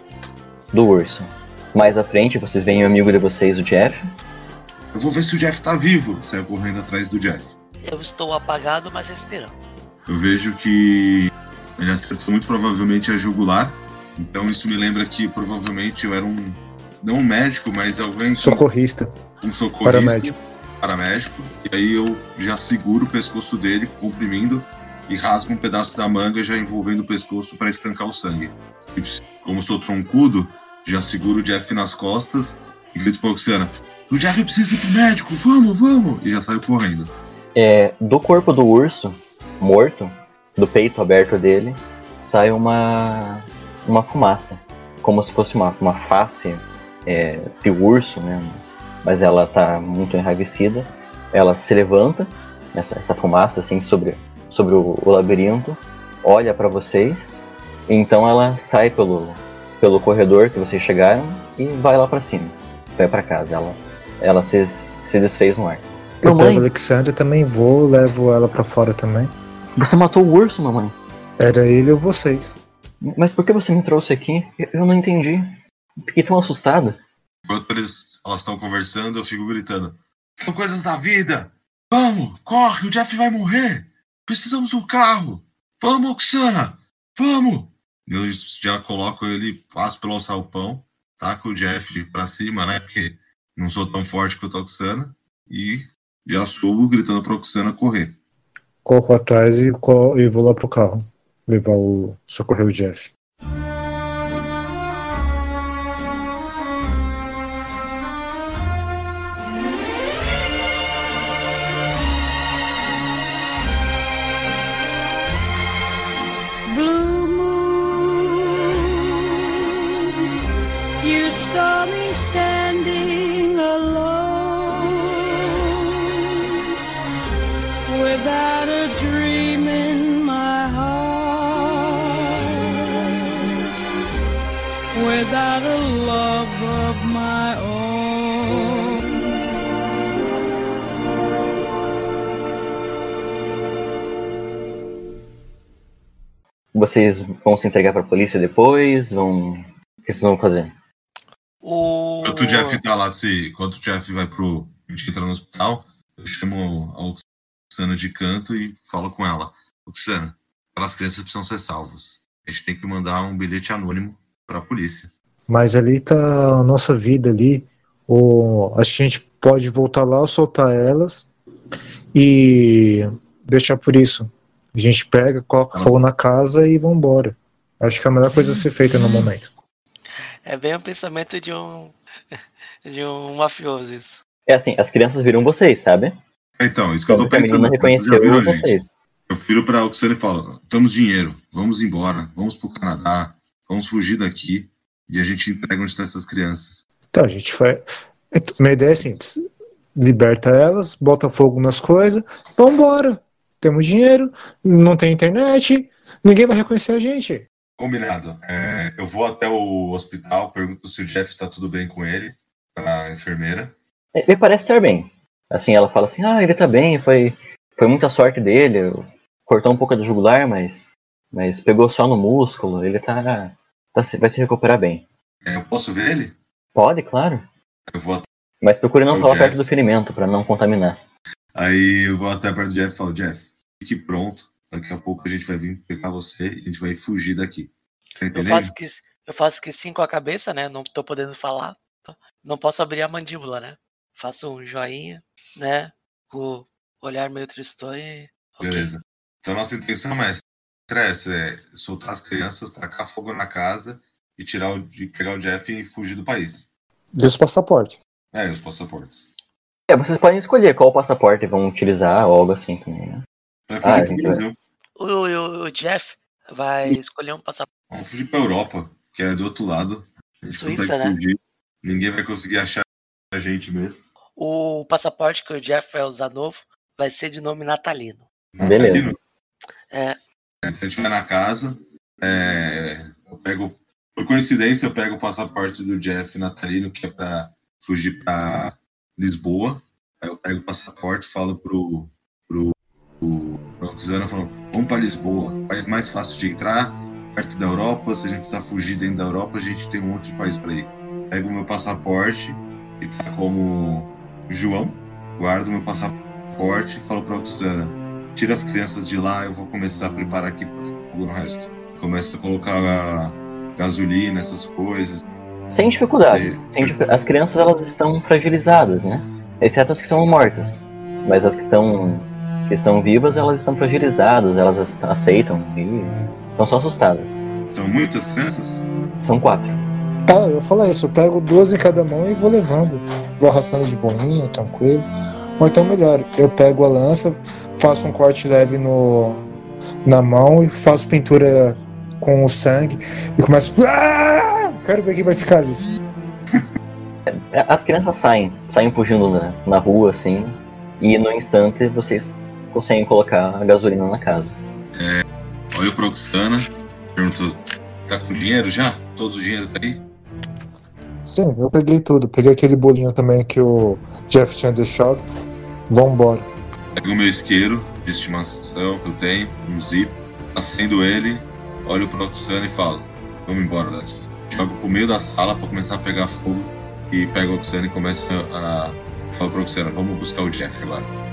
do urso. Mais à frente, vocês veem o amigo de vocês, o Jeff. Eu vou ver se o Jeff tá vivo. Saio correndo atrás do Jeff. Eu estou apagado, mas respirando. Eu vejo que Ele acertou muito provavelmente a jugular. Então isso me lembra que provavelmente eu era um... Não um médico, mas alguém... Socorrista. Um socorrista. Paramédico. Paramédico. E aí eu já seguro o pescoço dele, comprimindo, e rasgo um pedaço da manga, já envolvendo o pescoço para estancar o sangue. E, como sou troncudo, já seguro o Jeff nas costas e grito pra Oxana: o Jeff precisa ir pro médico, vamos, vamos! E já saio correndo. É, do corpo do urso, morto, do peito aberto dele, sai uma, uma fumaça. Como se fosse uma, uma face é, de urso, né? Mas ela tá muito enraivecida. Ela se levanta, essa, essa fumaça assim, sobre, sobre o, o labirinto, olha para vocês, e então ela sai pelo, pelo corredor que vocês chegaram e vai lá para cima, vai para casa. Ela, ela se, se desfez no ar. Eu Mamãe, pego a Alexandra, também vou, levo ela pra fora também. você matou o urso, mamãe? Era ele ou vocês? Mas por que você me trouxe aqui? Eu, eu não entendi. Fiquei tão assustada. Enquanto eles, elas estão conversando, eu fico gritando: são coisas da vida! Vamos, corre, o Jeff vai morrer! Precisamos do carro! Vamos, Oxana! Vamos! Eu já coloco ele, passo pelo alçapão, taco o Jeff pra cima, né? Porque não sou tão forte quanto a Oxana. E já subo gritando pra Oxana correr. Corro atrás e, co- e vou lá pro carro. Levar o... socorrer o Jeff. Blue moon, you saw me standing alone, without a dream in my heart, without a love of my own. Vocês vão se entregar pra polícia depois? Vão... O que vocês vão fazer? O... Enquanto o Jeff tá lá, se, enquanto o Jeff vai pro... A gente entra no hospital, eu chamo a Oxana de canto e falo com ela: Oxana, aquelas crianças precisam ser salvas. A gente tem que mandar um bilhete anônimo pra polícia. Mas ali tá a nossa vida ali. O... Acho que a gente pode voltar lá, soltar elas e deixar por isso. A gente pega, coloca fogo na casa e vambora. Acho que é a melhor coisa a ser feita no momento. É bem o pensamento de um de um mafioso isso. É assim, as crianças viram vocês, sabe? Então, isso que eu tô Tanto que a pensando. menina reconheceu Vocês já viram, gente? vocês. Eu viro pra Oxana e falo: temos dinheiro, vamos embora, vamos pro Canadá, vamos fugir daqui e a gente entrega onde estão essas crianças. Então, a gente faz. Minha ideia é simples: liberta elas, bota fogo nas coisas, vambora. Temos dinheiro, não tem internet, ninguém vai reconhecer a gente. Combinado. É, eu vou até o hospital, pergunto se o Jeff tá tudo bem com ele, pra enfermeira. Ele parece estar bem. Assim, ela fala assim: ah, ele tá bem, foi, foi muita sorte dele, cortou um pouco do jugular, mas, mas pegou só no músculo, ele tá, tá vai se recuperar bem. É, eu posso ver ele? Pode, claro. Eu vou até Mas procure não o falar Jeff. perto do ferimento, pra não contaminar. Aí eu vou até perto do Jeff e falo: Jeff, fique pronto, daqui a pouco a gente vai vir pegar você e a gente vai fugir daqui. Você Eu entendeu? faço que eu faço que sim com a cabeça, né? Não tô podendo falar. Não posso abrir a mandíbula, né? Faço um joinha, né? Com o olhar meio tristonho e... ok. Beleza. Então nossa intenção, mestre, é essa, é soltar as crianças, tacar fogo na casa e tirar o, de pegar o Jeff e fugir do país. E os passaportes. É, e os passaportes. É, vocês podem escolher qual passaporte vão utilizar ou algo assim também, né? Vai Ah, fugir a pro gente Brasil. O, o, o Jeff vai escolher um passaporte. Vamos fugir pra Europa, que é do outro lado. A gente Suíça, consegue né? fugir. Ninguém vai conseguir achar a gente mesmo. O passaporte que o Jeff vai usar novo vai ser de nome natalino. Beleza. Natalino. É, A gente vai na casa, é, eu pego, por coincidência, eu pego o passaporte do Jeff natalino, que é pra fugir pra Lisboa. Aí eu pego o passaporte, falo pro pro, pro, pro Oxana, falo: vamos pra Lisboa, país mais fácil de entrar, perto da Europa. Se a gente precisar fugir dentro da Europa, a gente tem um monte de país pra ir. Pego o meu passaporte e tá como João, guardo o meu passaporte e falo pra Oxana: tira as crianças de lá, eu vou começar a preparar aqui fogo no resto. Começa a colocar a gasolina, essas coisas. Sem dificuldades. Sem dif- As crianças, elas estão fragilizadas, né? Exceto as que estão mortas. Mas as que estão, que estão vivas, elas estão fragilizadas, elas as- aceitam e estão só assustadas. São muitas crianças? São quatro. Ah, eu ia falar isso, eu pego duas em cada mão e vou levando. Vou arrastando de boinha, tranquilo. Ou então melhor, eu pego a lança, faço um corte leve no, na mão e faço pintura com o sangue e começo. Ah! Quero ver quem vai ficar ali. As crianças saem, saem fugindo na, na rua, assim, e no instante vocês conseguem colocar a gasolina na casa. Olha pra Oxana, perguntou, tá com dinheiro já? Todo o dinheiro tá aí? Sim, eu peguei tudo. Peguei aquele bolinho também que o Jeff tinha deixado. Vambora. Pego o meu isqueiro de estimação que eu tenho, um zip, acendo ele, olho pra Oxana e falo, vamos embora daqui. Jogo pro meio da sala pra começar a pegar fogo e pego a Oxana e começo a... Falo pra Oxana, vamos buscar o Jeff agora.